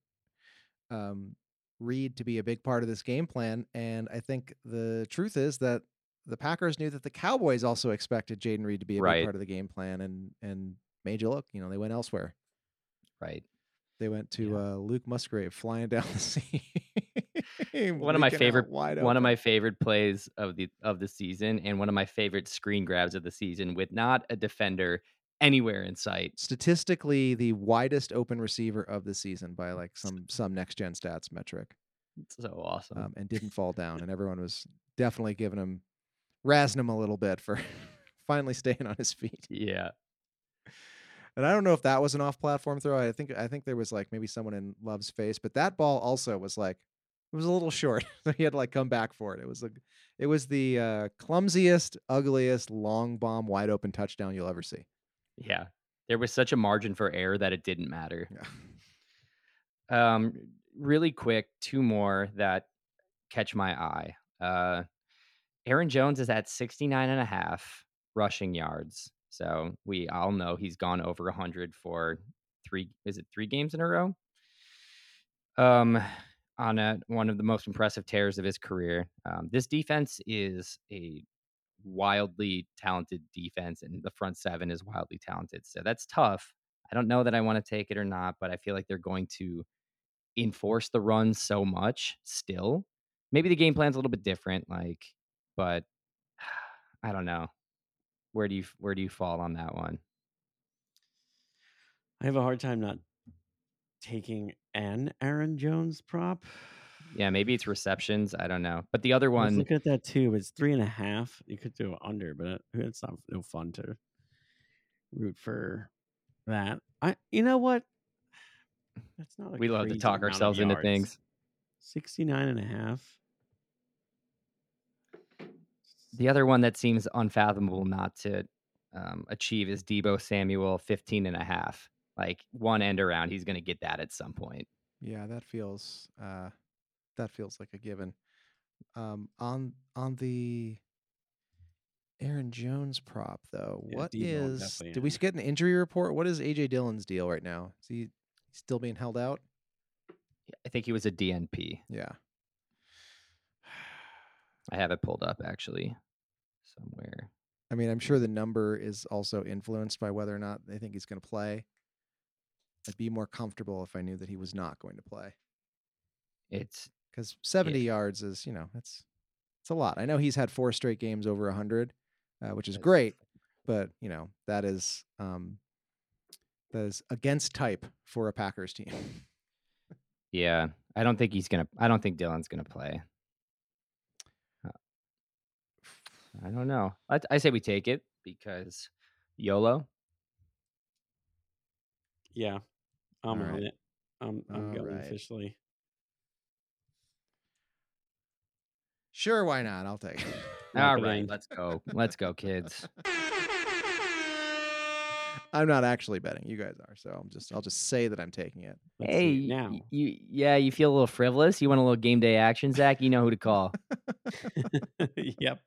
Reed to be a big part of this game plan. And I think the truth is that the Packers knew that the Cowboys also expected Jayden Reed to be a big part of the game plan and made you look. They went elsewhere. Right. They went to Luke Musgrave flying down the seam. One of my favorite plays of the season, and one of my favorite screen grabs of the season, with not a defender anywhere in sight. Statistically, the widest open receiver of the season by some next gen stats metric. It's so awesome. And didn't fall down, and everyone was definitely razzing him a little bit for finally staying on his feet. Yeah. And I don't know if that was an off-platform throw. I think there was maybe someone in Love's face, but that ball also was it was a little short, so he had to come back for it. It was the clumsiest, ugliest long bomb wide open touchdown you'll ever see. Yeah, there was such a margin for error that it didn't matter. Yeah. Really quick, 2 more that catch my eye. Aaron Jones is at 69.5 rushing yards. So we all know he's gone over 100 for 3 games in a row? On one of the most impressive tears of his career. This defense is a wildly talented defense, and the front 7 is wildly talented. So that's tough. I don't know that I want to take it or not, but I feel like they're going to enforce the run so much still. Maybe the game plan's a little bit different, but I don't know. Where do you fall on that one? I have a hard time not taking an Aaron Jones prop. Yeah, maybe it's receptions. I don't know. But the other one, look at that too. It's 3.5. You could do under, but it's not no fun to root for You know what? That's not a We love to crazy talk amount of ourselves into yards. things. 69.5. The other one that seems unfathomable not to achieve is Debo Samuel 15.5. Like one end around, he's going to get that at some point. Yeah, that feels like a given. On the Aaron Jones prop though, Yeah, what Debo, I'm is? definitely Did we in. get an injury report? What is AJ Dillon's deal right now? Is he still being held out? I think he was a DNP. Yeah. I have it pulled up actually somewhere. I mean, I'm sure the number is also influenced by whether or not they think he's going to play. I'd be more comfortable if I knew that he was not going to play. It's Because 70 yards is, it's a lot. I know he's had 4 straight games over 100, which is great, but that is against type for a Packers team. yeah. I don't think Dillon's gonna play. I don't know. I say we take it because YOLO. Yeah, I'm All on right. it. I'm All going right. officially. Sure, why not? I'll take it. All Lock it right, in. let's go. Let's go, kids. I'm not actually betting. You guys are, so I'll just say that I'm taking it. Let's Hey, see now. you feel a little frivolous? You want a little game day action, Zach? You know who to call. Yep.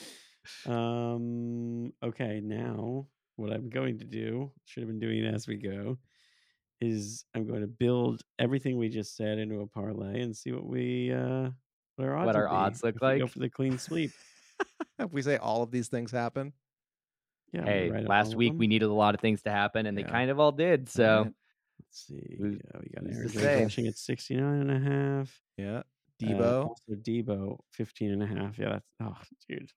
Okay, now what I'm going to do, should have been doing it as we go, is I'm going to build everything we just said into a parlay and see what our odds What will our be odds look if we go like? for the clean sweep. If we say all of these things happen, Yeah, Hey, we're right on last all week of we them. needed a lot of things to happen, and they Yeah. kind of all did. So All right. Let's see. Who's- We got who's Aaron to Jones say? rushing at 69.5. Yeah. Debo. Also Debo 15.5. Yeah, dude.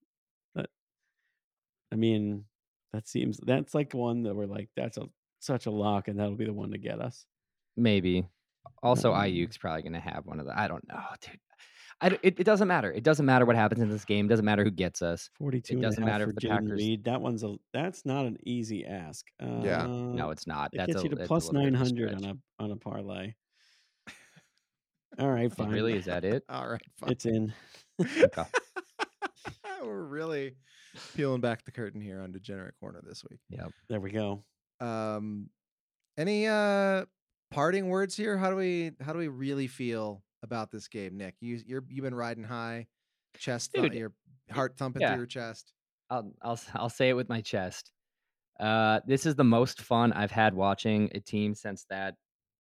I mean, that's like one that we're like, that's such a lock, and that'll be the one to get us. Maybe. Also, Um, Ayuk's probably going to have one of the. I don't know, dude. It doesn't matter. It doesn't matter what happens in this game. It doesn't matter who gets us. 42 It doesn't matter for if the Jaden Packers. Reed. That's not an easy ask. Yeah. No, it's not. It That's gets you to it's a plus little bit of a 900 stretch. on a parlay. All right, Oh, fine. really? Is that it? All right. Fine. It's in. Okay. We're really peeling back the curtain here on Degenerate Corner this week. Yep. There we go. Any parting words here? How do we really feel about this game, Nick? You've been riding high, Dude, your heart thumping yeah. through your chest. I'll say it with my chest. This is the most fun I've had watching a team since that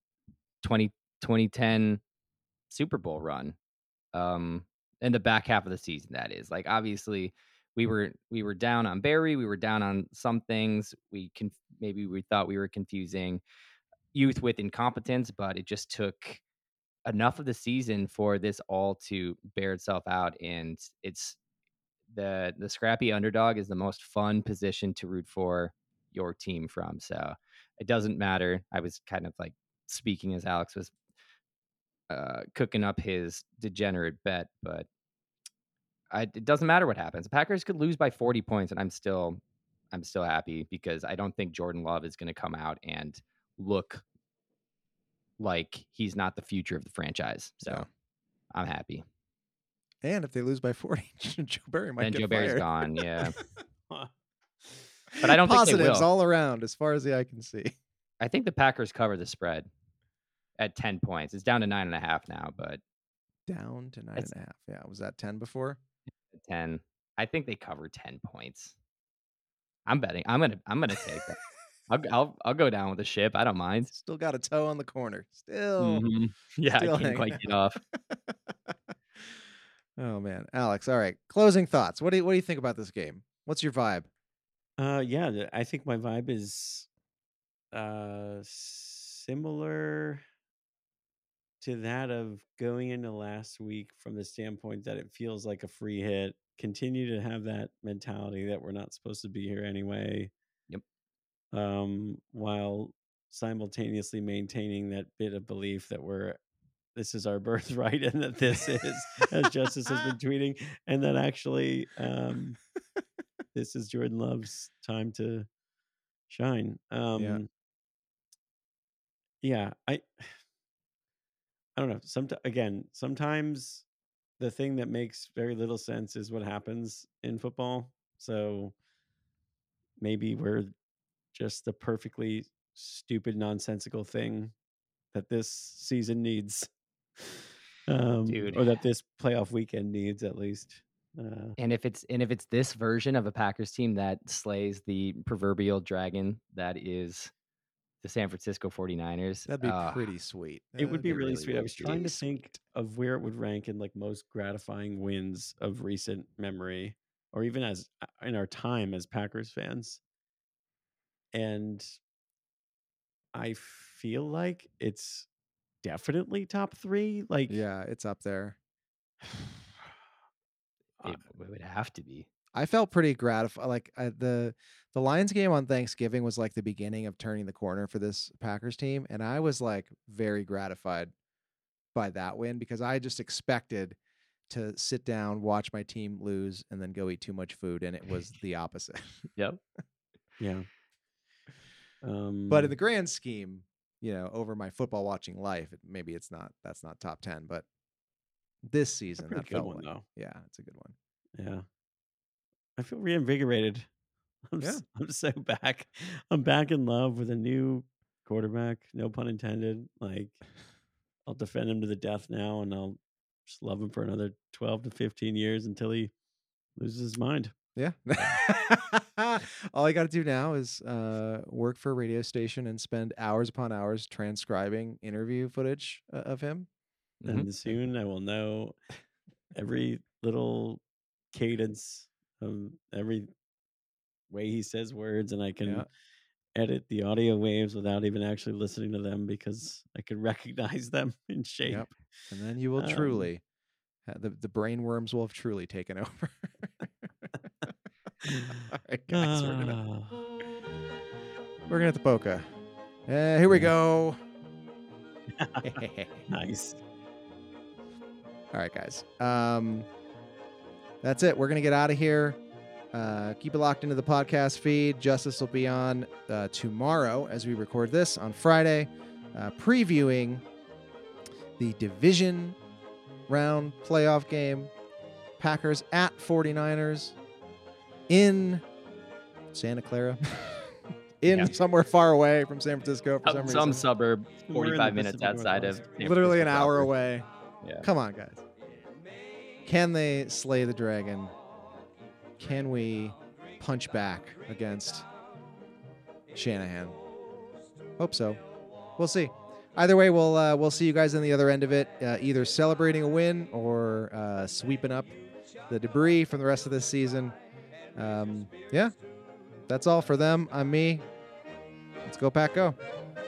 2010 Super Bowl run. In the back half of the season, that is. Like, obviously we were down on Barry, we were down on some things. Maybe we thought we were confusing youth with incompetence, but it just took enough of the season for this all to bear itself out, and it's the scrappy underdog is the most fun position to root for your team from. So it doesn't matter. I was kind of like speaking as Alex was cooking up his degenerate bet, but it doesn't matter what happens. The Packers could lose by 40 points, and I'm still happy because I don't think Jordan Love is going to come out and look like he's not the future of the franchise. So Yeah. I'm happy. And if they lose by 40, Joe Barry might Then get Joe Barry's fired. gone. Yeah. But I don't think they Positives will. all around as far as the eye can see. I think the Packers cover the spread at 10 points. It's down to 9.5 now, but Down to 9.5. Yeah. Was that 10 before? 10. I think they cover 10 points. I'm betting. I'm gonna take that. I'll go down with the ship. I don't mind. Still got a toe on the corner. Still. Mhm. Yeah, still I can't quite hanging get off. Oh man, Alex. All right. Closing thoughts. What do you think about this game? What's your vibe? Yeah, I think my vibe is similar to that of going into last week, from the standpoint that it feels like a free hit. Continue to have that mentality that we're not supposed to be here anyway. Yep. While simultaneously maintaining that bit of belief that this is our birthright, and that this is, as Justice has been tweeting, and that actually this is Jordan Love's time to shine. Yeah. Yeah, I don't know. Sometimes the thing that makes very little sense is what happens in football. So maybe we're just the perfectly stupid, nonsensical thing that this season needs, Dude. or that this playoff weekend needs at least. And if it's this version of a Packers team that slays the proverbial dragon that is the San Francisco 49ers, That'd be pretty sweet. It would That'd be really really sweet. I would was be trying to sweet. think of where it would rank in like most gratifying wins of recent memory, or even as in our time as Packers fans. And I feel like it's definitely top 3. Like, Yeah, it's up there. it would have to be. I felt pretty gratified. Like the Lions game on Thanksgiving was like the beginning of turning the corner for this Packers team, and I was like very gratified by that win because I just expected to sit down, watch my team lose, and then go eat too much food, and it was the opposite. Yep. yeah. But in the grand scheme, over my football watching life, maybe that's not top 10, but this season pretty that good felt one like, though. yeah, it's a good one. Yeah. I feel reinvigorated. I'm so back. I'm back in love with a new quarterback. No pun intended. Like, I'll defend him to the death now, and I'll just love him for another 12 to 15 years until he loses his mind. Yeah. All I got to do now is work for a radio station and spend hours upon hours transcribing interview footage of him. And soon I will know every little cadence of every way he says words, and I can edit the audio waves without even actually listening to them because I can recognize them in shape. Yep. And then you will truly, the brain worms will have truly taken over. All right, guys, we're gonna hit the polka. Here we go. Nice. All right, guys. That's it. We're gonna get out of here. Keep it locked into the podcast feed. Justice will be on tomorrow as we record this on Friday, previewing the division round playoff game. Packers at 49ers in Santa Clara, somewhere far away from San Francisco for some reason. Some suburb, We're in the 45 minutes Pacific outside of Northwest. San Literally an Francisco hour proper. away. Yeah. Come on, guys. Can they slay the dragon? Can we punch back against Shanahan? Hope so. We'll see. Either way, we'll see you guys on the other end of it, either celebrating a win or sweeping up the debris from the rest of this season. Yeah, that's all for them. I'm me. Let's go, Pack, go.